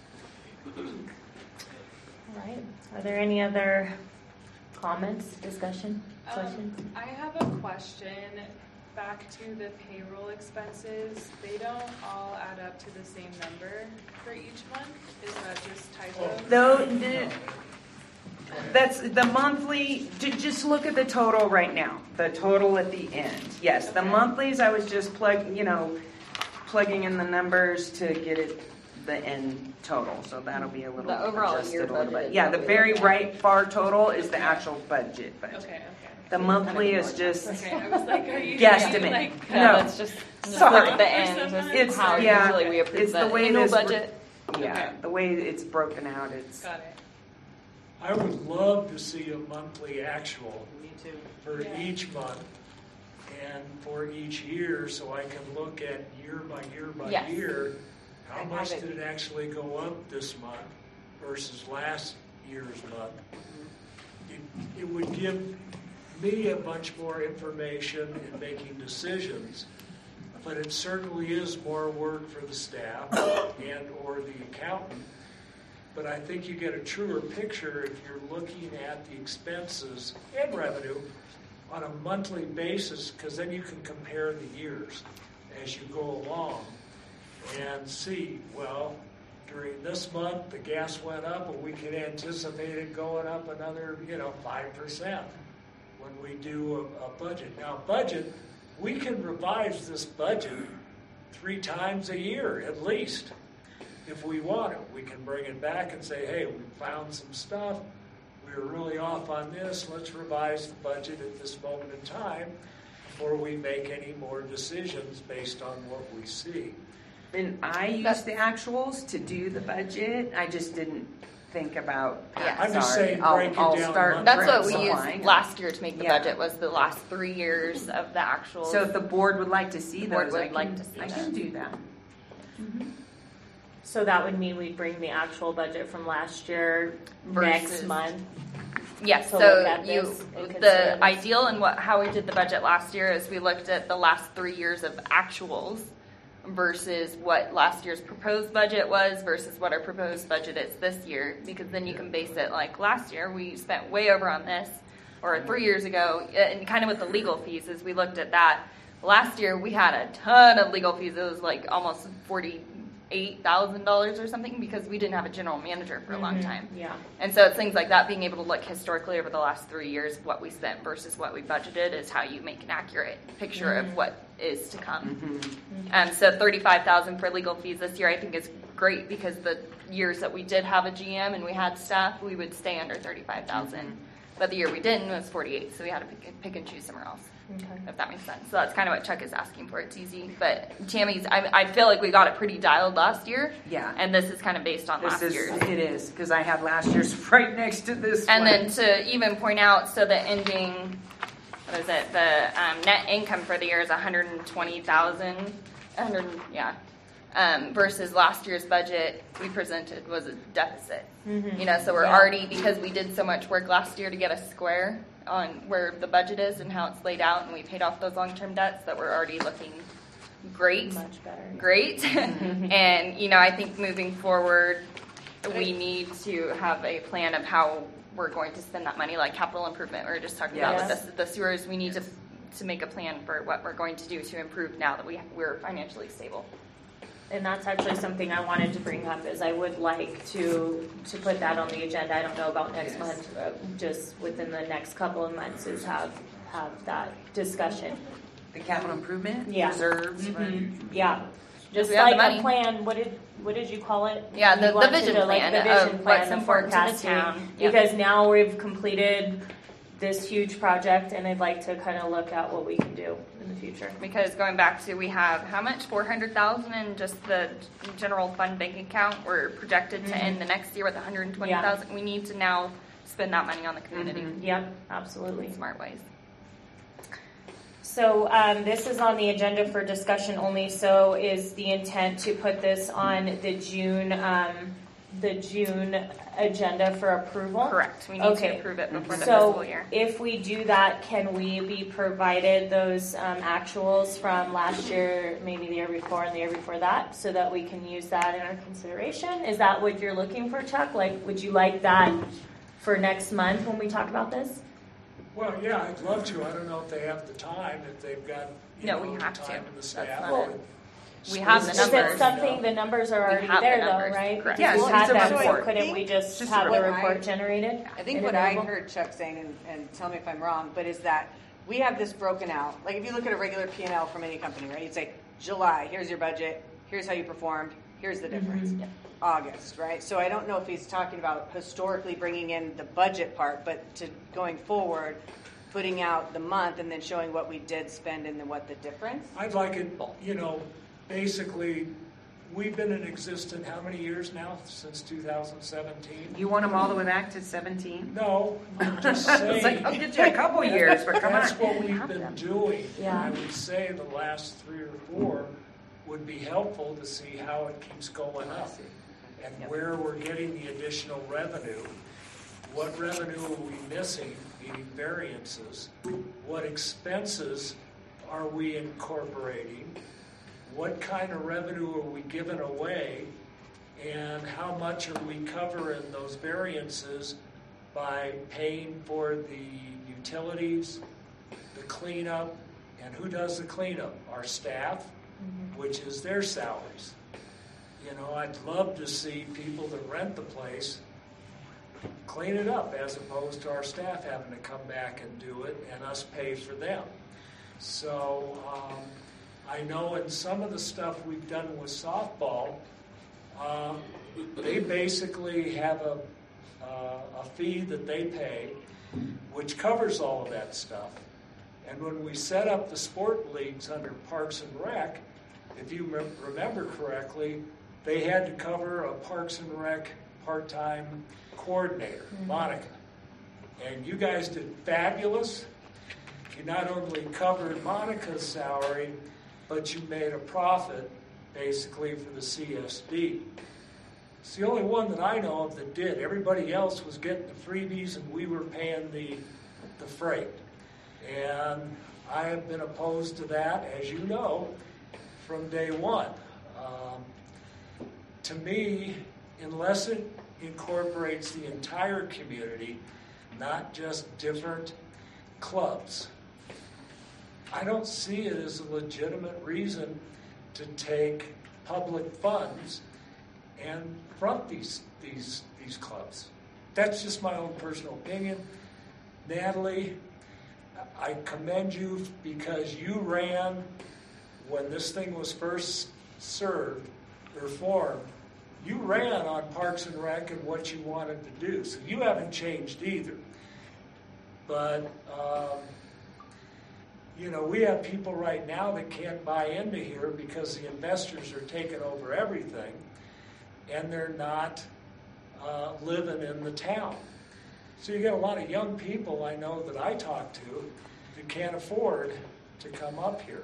All right. Are there any other comments, discussion, questions? Um, I have a question. Back to the payroll expenses, they don't all add up to the same number for each month? Is that just typos? Though, the, that's the monthly, ju- just look at the total right now, the total at the end. Yes, the Okay. monthlies, I was just plug, you know, plugging in the numbers to get it, the end total, so that'll be a little The overall adjusted year a little budget bit. is Yeah, what the we very look at. right far total is the actual budget, budget. Okay, okay. The monthly is just Okay, I was like, are you guesstimate. like, No, No, that's just, just sorry. look at the end. Just It's, how yeah, usually we approve it's the the way annual this, budget. yeah, Okay. the way it's broken out, it's. Got it. I would love to see a monthly actual Me too. for Yeah. each month and for each year, so I can look at year by year by Yes. year, how And much have it- did it actually go up this month versus last year's month? It, it would give me a bunch more information in making decisions, but it certainly is more work for the staff and or the accountant. But I think you get a truer picture if you're looking at the expenses and revenue on a monthly basis, because then you can compare the years as you go along and see, well, during this month, the gas went up, and we can anticipate it going up another, you know, five percent when we do a, a budget. Now, budget, we can revise this budget three times a year at least. If we want to, we can bring it back and say, hey, we found some stuff. We were really off on this. Let's revise the budget at this moment in time before we make any more decisions based on what we see. And I used the actuals to do the budget. I just didn't think about Yeah. I'm just Sorry, saying I'll- break it I'll down start month That's by what we month. used last year to make the Yeah. budget, was the last three years of the actual. So if the board would like to see The board those, would I can, like to see I that. can do that. So that would mean we'd bring the actual budget from last year next Versus- month. Yes, to so look at you, this and consider the this. ideal and what, how we did the budget last year is we looked at the last three years of actuals versus what last year's proposed budget was versus what our proposed budget is this year, because then you can base it like last year we spent way over on this, or three years ago, and kind of with the legal fees as we looked at that. Last year we had a ton of legal fees. It was like almost forty-eight thousand dollars or something, because we didn't have a general manager for a long Mhm. time. Yeah. And so it's things like that, being able to look historically over the last three years, what we spent versus what we budgeted is how you make an accurate picture Mhm. of what is to come. Mm-hmm. Um, so thirty-five thousand for legal fees this year I think is great, because the years that we did have a G M and we had staff, we would stay under thirty-five thousand. But the year we didn't was forty-eight, so we had to pick, pick and choose somewhere else. Okay. If that makes sense. So that's kind of what Chuck is asking for. It's easy. But Tammy's, I, I feel like we got it pretty dialed last year. Yeah. And this is kind of based on This last is, year's. it is, because I have last year's right next to this And one. then to even point out, so the ending, what is it? The um, net income for the year is one hundred twenty thousand. one hundred, yeah. Um, versus last year's budget we presented was a deficit. Mhm. You know, so we're Yeah. already, because we did so much work last year to get us square on where the budget is and how it's laid out, and we paid off those long-term debts, that we're already looking great. Much better. Great. And, you know, I think moving forward, we need to have a plan of how we're going to spend that money, like capital improvement we were just talking about Yes. with the, the sewers. We need to to make a plan for what we're going to do to improve now that we, we're financially stable. And that's actually something I wanted to bring up, is I would like to, to put that on the agenda. I don't know about next Yes. month, uh, just within the next couple of months, is have, have that discussion. The capital improvement Yeah. reserves. Mhm. Yeah. Just we have the like money. a plan, what did, what did you call it? Yeah, the- You the wanted vision to, like, plan the of vision plan, what's the important to the forecasting, town. Yeah. Because now we've completed this huge project, and I'd like to kind of look at what we can do in the future. Because going back to, we have how much? four hundred thousand in just the general fund bank account. We're projected to Mhm. end the next year with one hundred twenty thousand. We need to now spend that money on the community Mhm. Yep, absolutely. in smart ways. So um, this is on the agenda for discussion only. So is the intent to put this on the June, um, the June agenda for approval? Correct. We need Okay. to approve it before the So fiscal year. if we do that, can we be provided those um, actuals from last year, maybe the year before and the year before that, so that we can use that in our consideration? Is that what you're looking for, Chuck? Like, would you like that for next month when we talk about this? Well, yeah, I'd love to. I don't know if they have the time, if they've got, you No, know, we the have to. time and the That's staff. not Well, to We have the Is squeeze it numbers. something, the numbers are already have the there though, numbers, right? correct. Because Yes, we had it's a that, so report. couldn't we just Just a have the report. report generated? I think and what I available? heard Chuck saying, and, and tell me if I'm wrong, but is that we have this broken out. Like if you look at a regular P and L from any company, right? You'd say, July, here's your budget, here's how you performed, here's the difference. Mhm. August, right? So I don't know if he's talking about historically bringing in the budget part, but to going forward, putting out the month and then showing what we did spend and then what the difference. I'd like it, you know, basically, we've been in existence how many years now? Since two thousand seventeen? You want them all the way back to seventeen? No, I'm just saying. It's like, I'll get you a couple years, but come That's on. what we've been doing. Yeah. And I would say the last three or four would be helpful to see how it keeps going up and where we're getting the additional revenue. What revenue are we missing, meaning variances? What expenses are we incorporating? What kind of revenue are we giving away? And how much are we covering those variances by paying for the utilities, the cleanup, and who does the cleanup? Our staff, which is their salaries. You know, I'd love to see people that rent the place clean it up as opposed to our staff having to come back and do it and us pay for them. So um, I know in some of the stuff we've done with softball, um, they basically have a, uh, a fee that they pay, which covers all of that stuff. And when we set up the sport leagues under Parks and Rec, if you me- remember correctly, they had to cover a Parks and Rec part-time coordinator, Monica. And you guys did fabulous. You not only covered Monica's salary, but you made a profit basically for the C S D. It's the only one that I know of that did. Everybody else was getting the freebies and we were paying the, the freight. And I have been opposed to that, as you know, from day one. Um, to me, unless it incorporates the entire community, not just different clubs, I don't see it as a legitimate reason to take public funds and front these these these clubs. That's just my own personal opinion. Natalie, I commend you because you ran when this thing was first served or formed. You ran on Parks and Rec and what you wanted to do, so you haven't changed either. But um, you know, we have people right now that can't buy into here because the investors are taking over everything, and they're not uh, living in the town. So you get a lot of young people I know that I talk to that can't afford to come up here.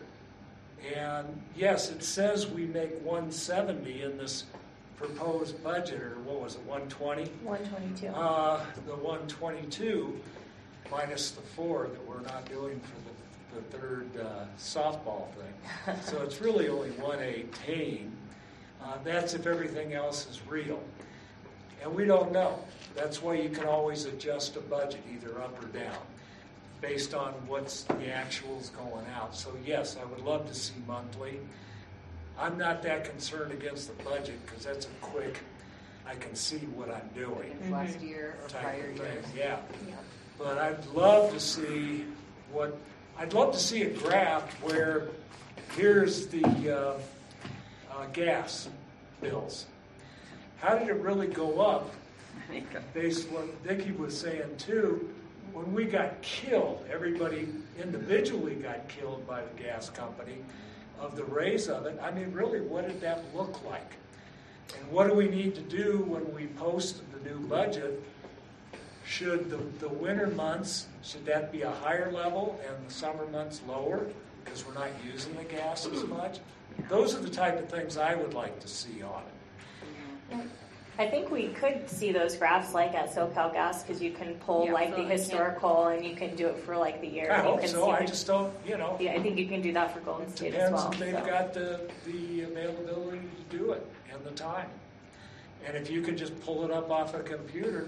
And yes, it says we make one seventy in this proposed budget, or what was it, one twenty? one twenty-two. Uh, the one twenty-two minus the four that we're not doing for the the third uh, softball thing. So it's really only one eighteen. Uh, that's if everything else is real. And we don't know. That's why you can always adjust a budget either up or down based on what's the actuals going out. So yes, I would love to see monthly. I'm not that concerned against the budget because that's a quick, I can see what I'm doing. Against last year or type prior of thing. years. Yeah. Yeah. But I'd love to see what, I'd love to see a graph where here's the uh, uh, gas bills. How did it really go up? Based on what Vicki was saying too, when we got killed, everybody individually got killed by the gas company of the raise of it. I mean, really, what did that look like? And what do we need to do when we post the new budget? Should the, the winter months, should that be a higher level and the summer months lower because we're not using the gas as much? Those are the type of things I would like to see on it. I think we could see those graphs like at SoCal Gas because you can pull Yeah, like so the I historical and you can do it for like the year. I you hope can so. see I the- just don't, you know. Yeah, I think you can do that for Golden It State as depends well. if they've so. got the, the availability to do it and the time. And if you can just pull it up off a computer,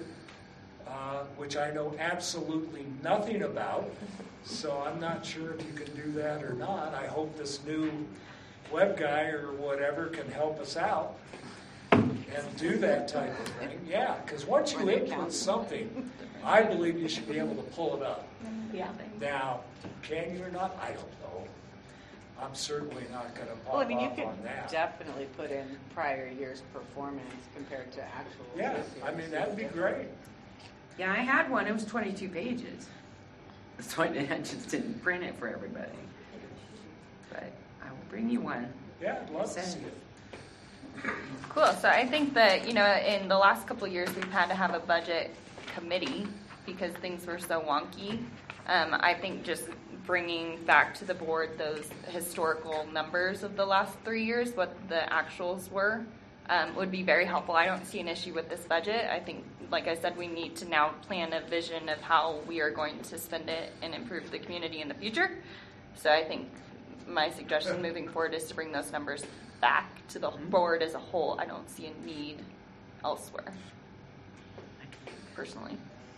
uh, which I know absolutely nothing about, so I'm not sure if you can do that or not. I hope this new web guy or whatever can help us out and do that type of thing. Yeah, because once you input something, I believe you should be able to pull it up. Yeah. Now, can you or not? I don't know. I'm certainly not going to pop Well, I mean, you off could on that. definitely put in prior year's performance compared to actual. Yeah, I mean, that'd be great. Yeah, I had one. It was twenty-two pages. So I I just didn't print it for everybody. But I will bring you one. Yeah, I'd love to see it. Cool. So I think that, you know, in the last couple of years, we've had to have a budget committee because things were so wonky. Um, I think just bringing back to the board those historical numbers of the last three years, what the actuals were, um, would be very helpful. I don't see an issue with this budget. I think, like I said, we need to now plan a vision of how we are going to spend it and improve the community in the future. So I think my suggestion moving forward is to bring those numbers back to the board as a whole. I don't see a need elsewhere, personally.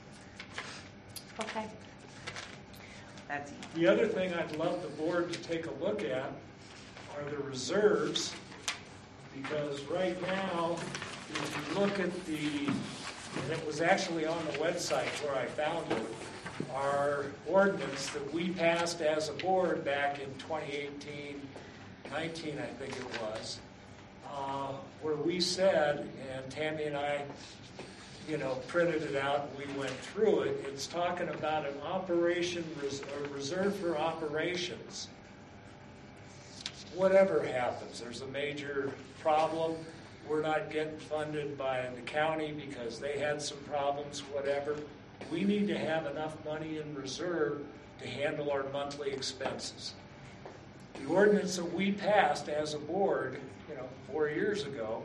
Okay. That's The other thing I'd love the board to take a look at are the reserves, because right now, if you look at the, and it was actually on the website where I found it, our ordinance that we passed as a board back in twenty eighteen, nineteen, I think it was, uh, where we said, and Tammy and I, you know, printed it out and we went through it. It's talking about an operation, res- a reserve for operations. Whatever happens, there's a major problem, we're not getting funded by the county because they had some problems, whatever. We need to have enough money in reserve to handle our monthly expenses. The ordinance that we passed as a board, you know, four years ago,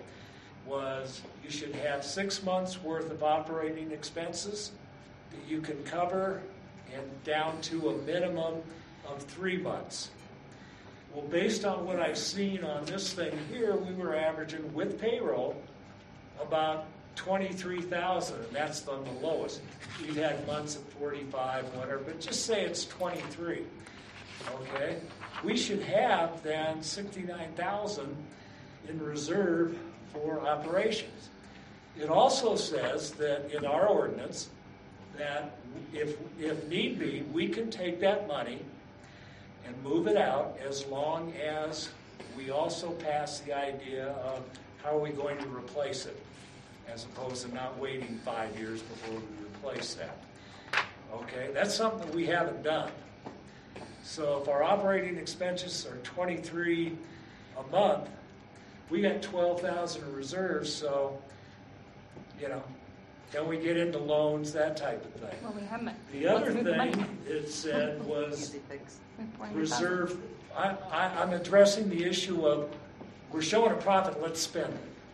was you should have six months worth of operating expenses that you can cover and down to a minimum of three months. Well, based on what I've seen on this thing here, we were averaging with payroll about twenty-three thousand, and that's on the lowest. We've had months at forty-five, whatever, but just say it's twenty-three. Okay? We should have then sixty-nine thousand in reserve for operations. It also says that in our ordinance that if if need be, we can take that money and move it out as long as we also pass the idea of how are we going to replace it, as opposed to not waiting five years before we replace that. Okay, that's something that we haven't done. So if our operating expenses are twenty-three a month, we got twelve thousand in reserves, so, you know, then we get into loans, that type of thing. Well, we haven't. The other thing it said was reserve. I, I, I'm addressing the issue of we're showing a profit, let's spend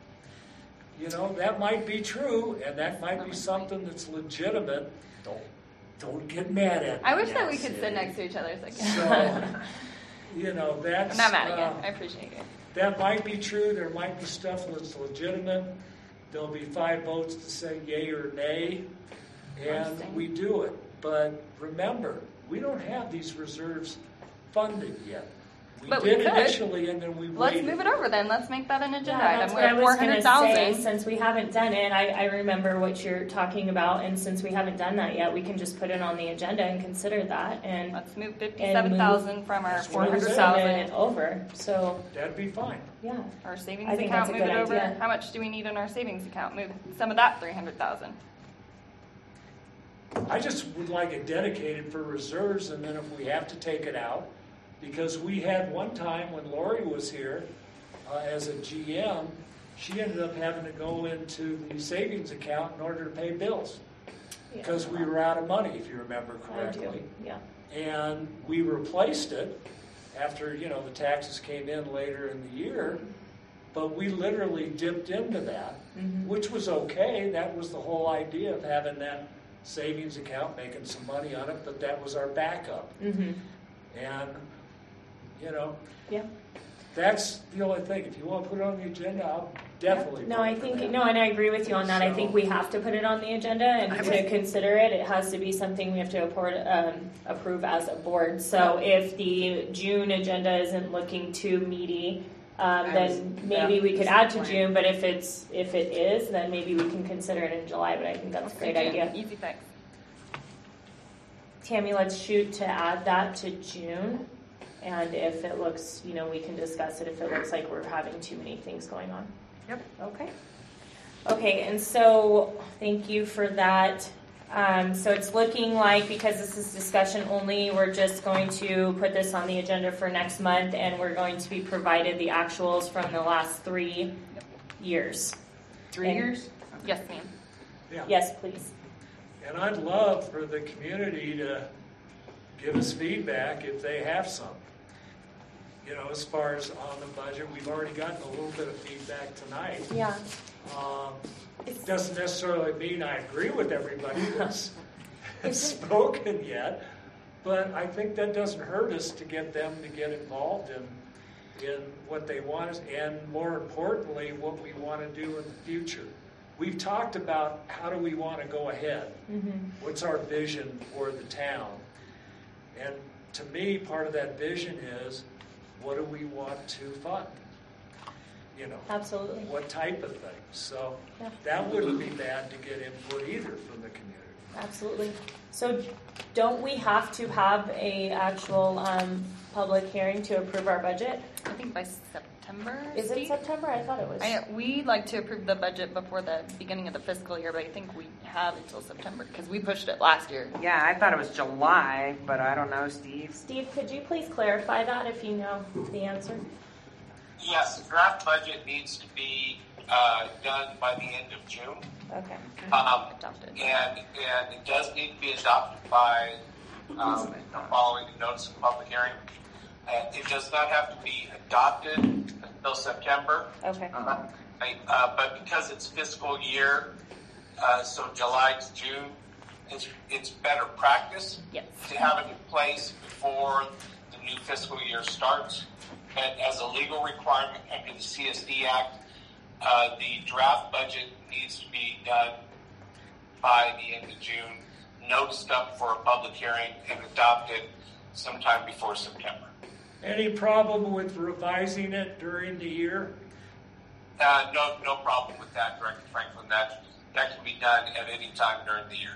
it. You know, that might be true, and that might be something that's legitimate. Don't, don't get mad at me. I wish that we Nancy. could sit next to each other. Like, So, you know, that's... I'm not mad at you. uh, I appreciate it. That might be true. There might be stuff that's legitimate. There'll be five votes to say yay or nay, and we do it. But remember, we don't have these reserves funded yet. We But we did could. initially, and then we Let's waited. move it over then. Let's make that an agenda Yeah, that's item. what We're I at was four going hundred to thousand. say. Since we haven't done it, I, I remember what you're talking about, and since we haven't done that yet, we can just put it on the agenda and consider that. And let's move fifty-seven thousand from our That's four what we hundred said. thousand it over. So That'd be fine. yeah, our savings I think account. that's a Move good it over. idea. How much do we need in our savings account? Move some of that three hundred thousand. I just would like it dedicated for reserves, and then if we have to take it out, because we had one time when Lori was here uh, as a G M, she ended up having to go into the savings account in order to pay bills because we were out of money, if you remember I do. correctly. Yeah. And we replaced it after, you know, the taxes came in later in the year, but we literally dipped into that, Mhm. which was okay. That was the whole idea of having that savings account, making some money on it, but that was our backup. Mm-hmm. And, you know, Yeah. that's the only thing. If you want to put it on the agenda, I'll definitely. No, vote I for think that. no, and I agree with you on that. I So- think we have to put it on the agenda and I to would- consider it. It has to be something we have to apport, um, approve as a board. So if the June agenda isn't looking too meaty, um, I then was- maybe yeah, we could that's add the to plan. June. But if it's if it is, then maybe we can consider it in July. But I think that's a great idea. Easy fix. Tammy, let's shoot to add that to June. And if it looks, you know, we can discuss it if it looks like we're having too many things going on. Yep. Okay. Okay, and so thank you for that. Um, so it's looking like, because this is discussion only, we're just going to put this on the agenda for next month, and we're going to be provided the actuals from the last three years. Three And- years? Yes, ma'am. Yeah. Yes, please. And I'd love for the community to give us feedback if they have some. You know, as far as on the budget, we've already gotten a little bit of feedback tonight. Yeah. Um, It doesn't necessarily mean I agree with everybody that's that's spoken yet, but I think that doesn't hurt us to get them to get involved in, in what they want, and more importantly, what we want to do in the future. We've talked about how do we want to go ahead. Mm-hmm. What's our vision for the town? And to me, part of that vision is, what do we want to fund? You know, Absolutely. what type of things? So Yeah. that wouldn't be bad to get input either from the community. Absolutely. So don't we have to have a actual um, public hearing to approve our budget? I think by September. Is it Steve? September? I thought it was. I know, we like to approve the budget before the beginning of the fiscal year, but I think we have until September because we pushed it last year. Yeah, I thought it was July, but I don't know, Steve. Steve, could you please clarify that if you know the answer? Yes, the draft budget needs to be uh, done by the end of June. Okay. Um, and, and it does need to be adopted by um, following the notice of public hearing. Uh, it does not have to be adopted until September. Okay. Uh, uh, but because it's fiscal year, uh, so July to June, it's, it's better practice yes. to have it in place before the new fiscal year starts. And as a legal requirement under the C S D Act, uh, the draft budget needs to be done by the end of June, noticed up for a public hearing, and adopted sometime before September. Any problem with revising it during the year? Uh, no, no problem with that, Director Franklin. That that can be done at any time during the year.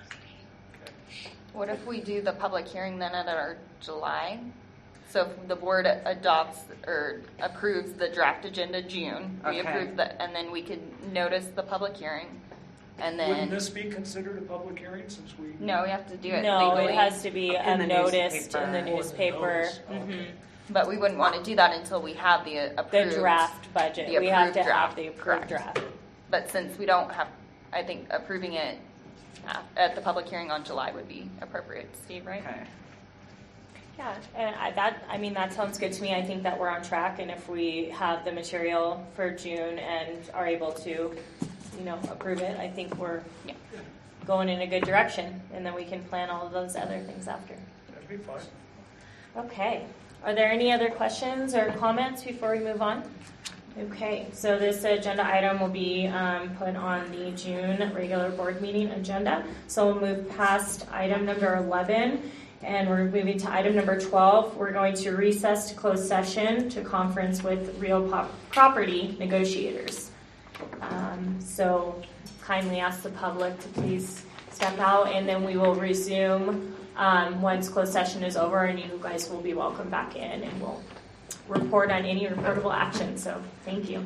What if we do the public hearing then at our July? So if the board adopts or approves the draft agenda June, we Okay. approve the, and then we could notice the public hearing, and then Wouldn't this be considered a public hearing since we? no, we have to do it No, legally. it has to be In um, the noticed newspaper. in the Oh, in the newspaper. notice. hmm Okay. But we wouldn't want to do that until we have the uh, The approved draft budget. the We have to approved have draft, the approved correct. draft. But since we don't have, I think approving it at- at the public hearing on July would be appropriate. Steve, right? Okay. Yeah, and I, that I mean that sounds good to me. I think that we're on track, and if we have the material for June and are able to, you know, approve it, I think we're Yeah. going in a good direction, and then we can plan all of those other things after. That'd be fine. Okay. Are there any other questions or comments before we move on? Okay, so this agenda item will be um, put on the June regular board meeting agenda. So we'll move past item number eleven, and we're moving to item number twelve. We're going to recess to close session to conference with real pop- property negotiators. Um, so kindly ask the public to please step out, and then we will resume um, once closed session is over, and you guys will be welcome back in, and we'll report on any reportable action. So thank you.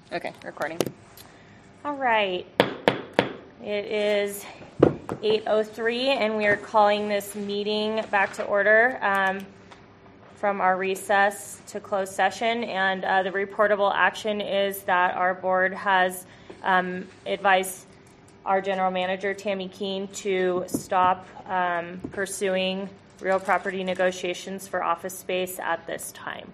Okay, recording. All right. It is eight oh three, and we are calling this meeting back to order um, from our recess to closed session. And uh, the reportable action is that our board has um, advised our general manager, Tammy Keene, to stop um, pursuing real property negotiations for office space at this time.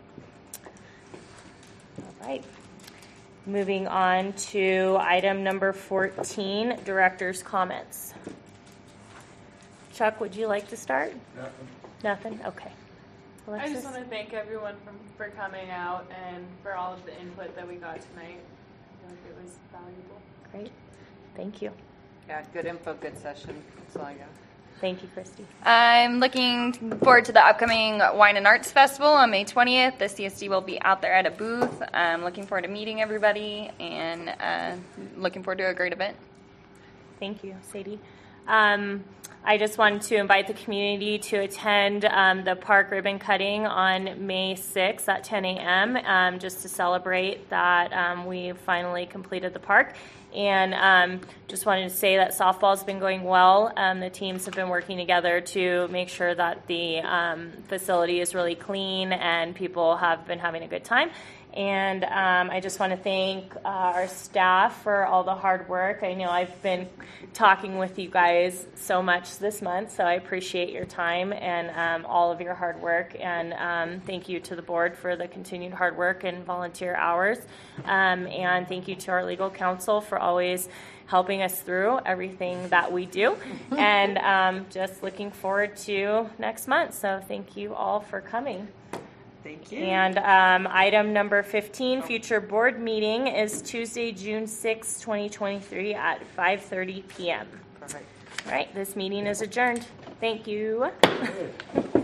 All right. Moving on to item number fourteen, director's comments. Chuck, would you like to start? Nothing. Nothing? Okay. I Alexis? just want to thank everyone for, for coming out and for all of the input that we got tonight. I feel like it was valuable. Great. Thank you. Yeah, good info, good session. That's all I got. Thank you, Christy. I'm looking forward to the upcoming Wine and Arts Festival on May twentieth. The C S D will be out there at a booth. I'm looking forward to meeting everybody and uh, looking forward to a great event. Thank you, Sadie. Um, I just wanted to invite the community to attend um, the park ribbon cutting on May sixth at ten a.m. Um, just to celebrate that um, we finally completed the park. And um, just wanted to say that softball's been going well. Um, the teams have been working together to make sure that the um, facility is really clean and people have been having a good time. And um, I just want to thank uh, our staff for all the hard work. I know I've been talking with you guys so much this month, so I appreciate your time and um, all of your hard work. And um, thank you to the board for the continued hard work and volunteer hours. Um, and thank you to our legal counsel for always helping us through everything that we do. And um, just looking forward to next month. So thank you all for coming. Thank you. And um, item number fifteen, future board meeting is Tuesday, June sixth, twenty twenty-three at five thirty p.m. Perfect. All right, this meeting is adjourned. Thank you.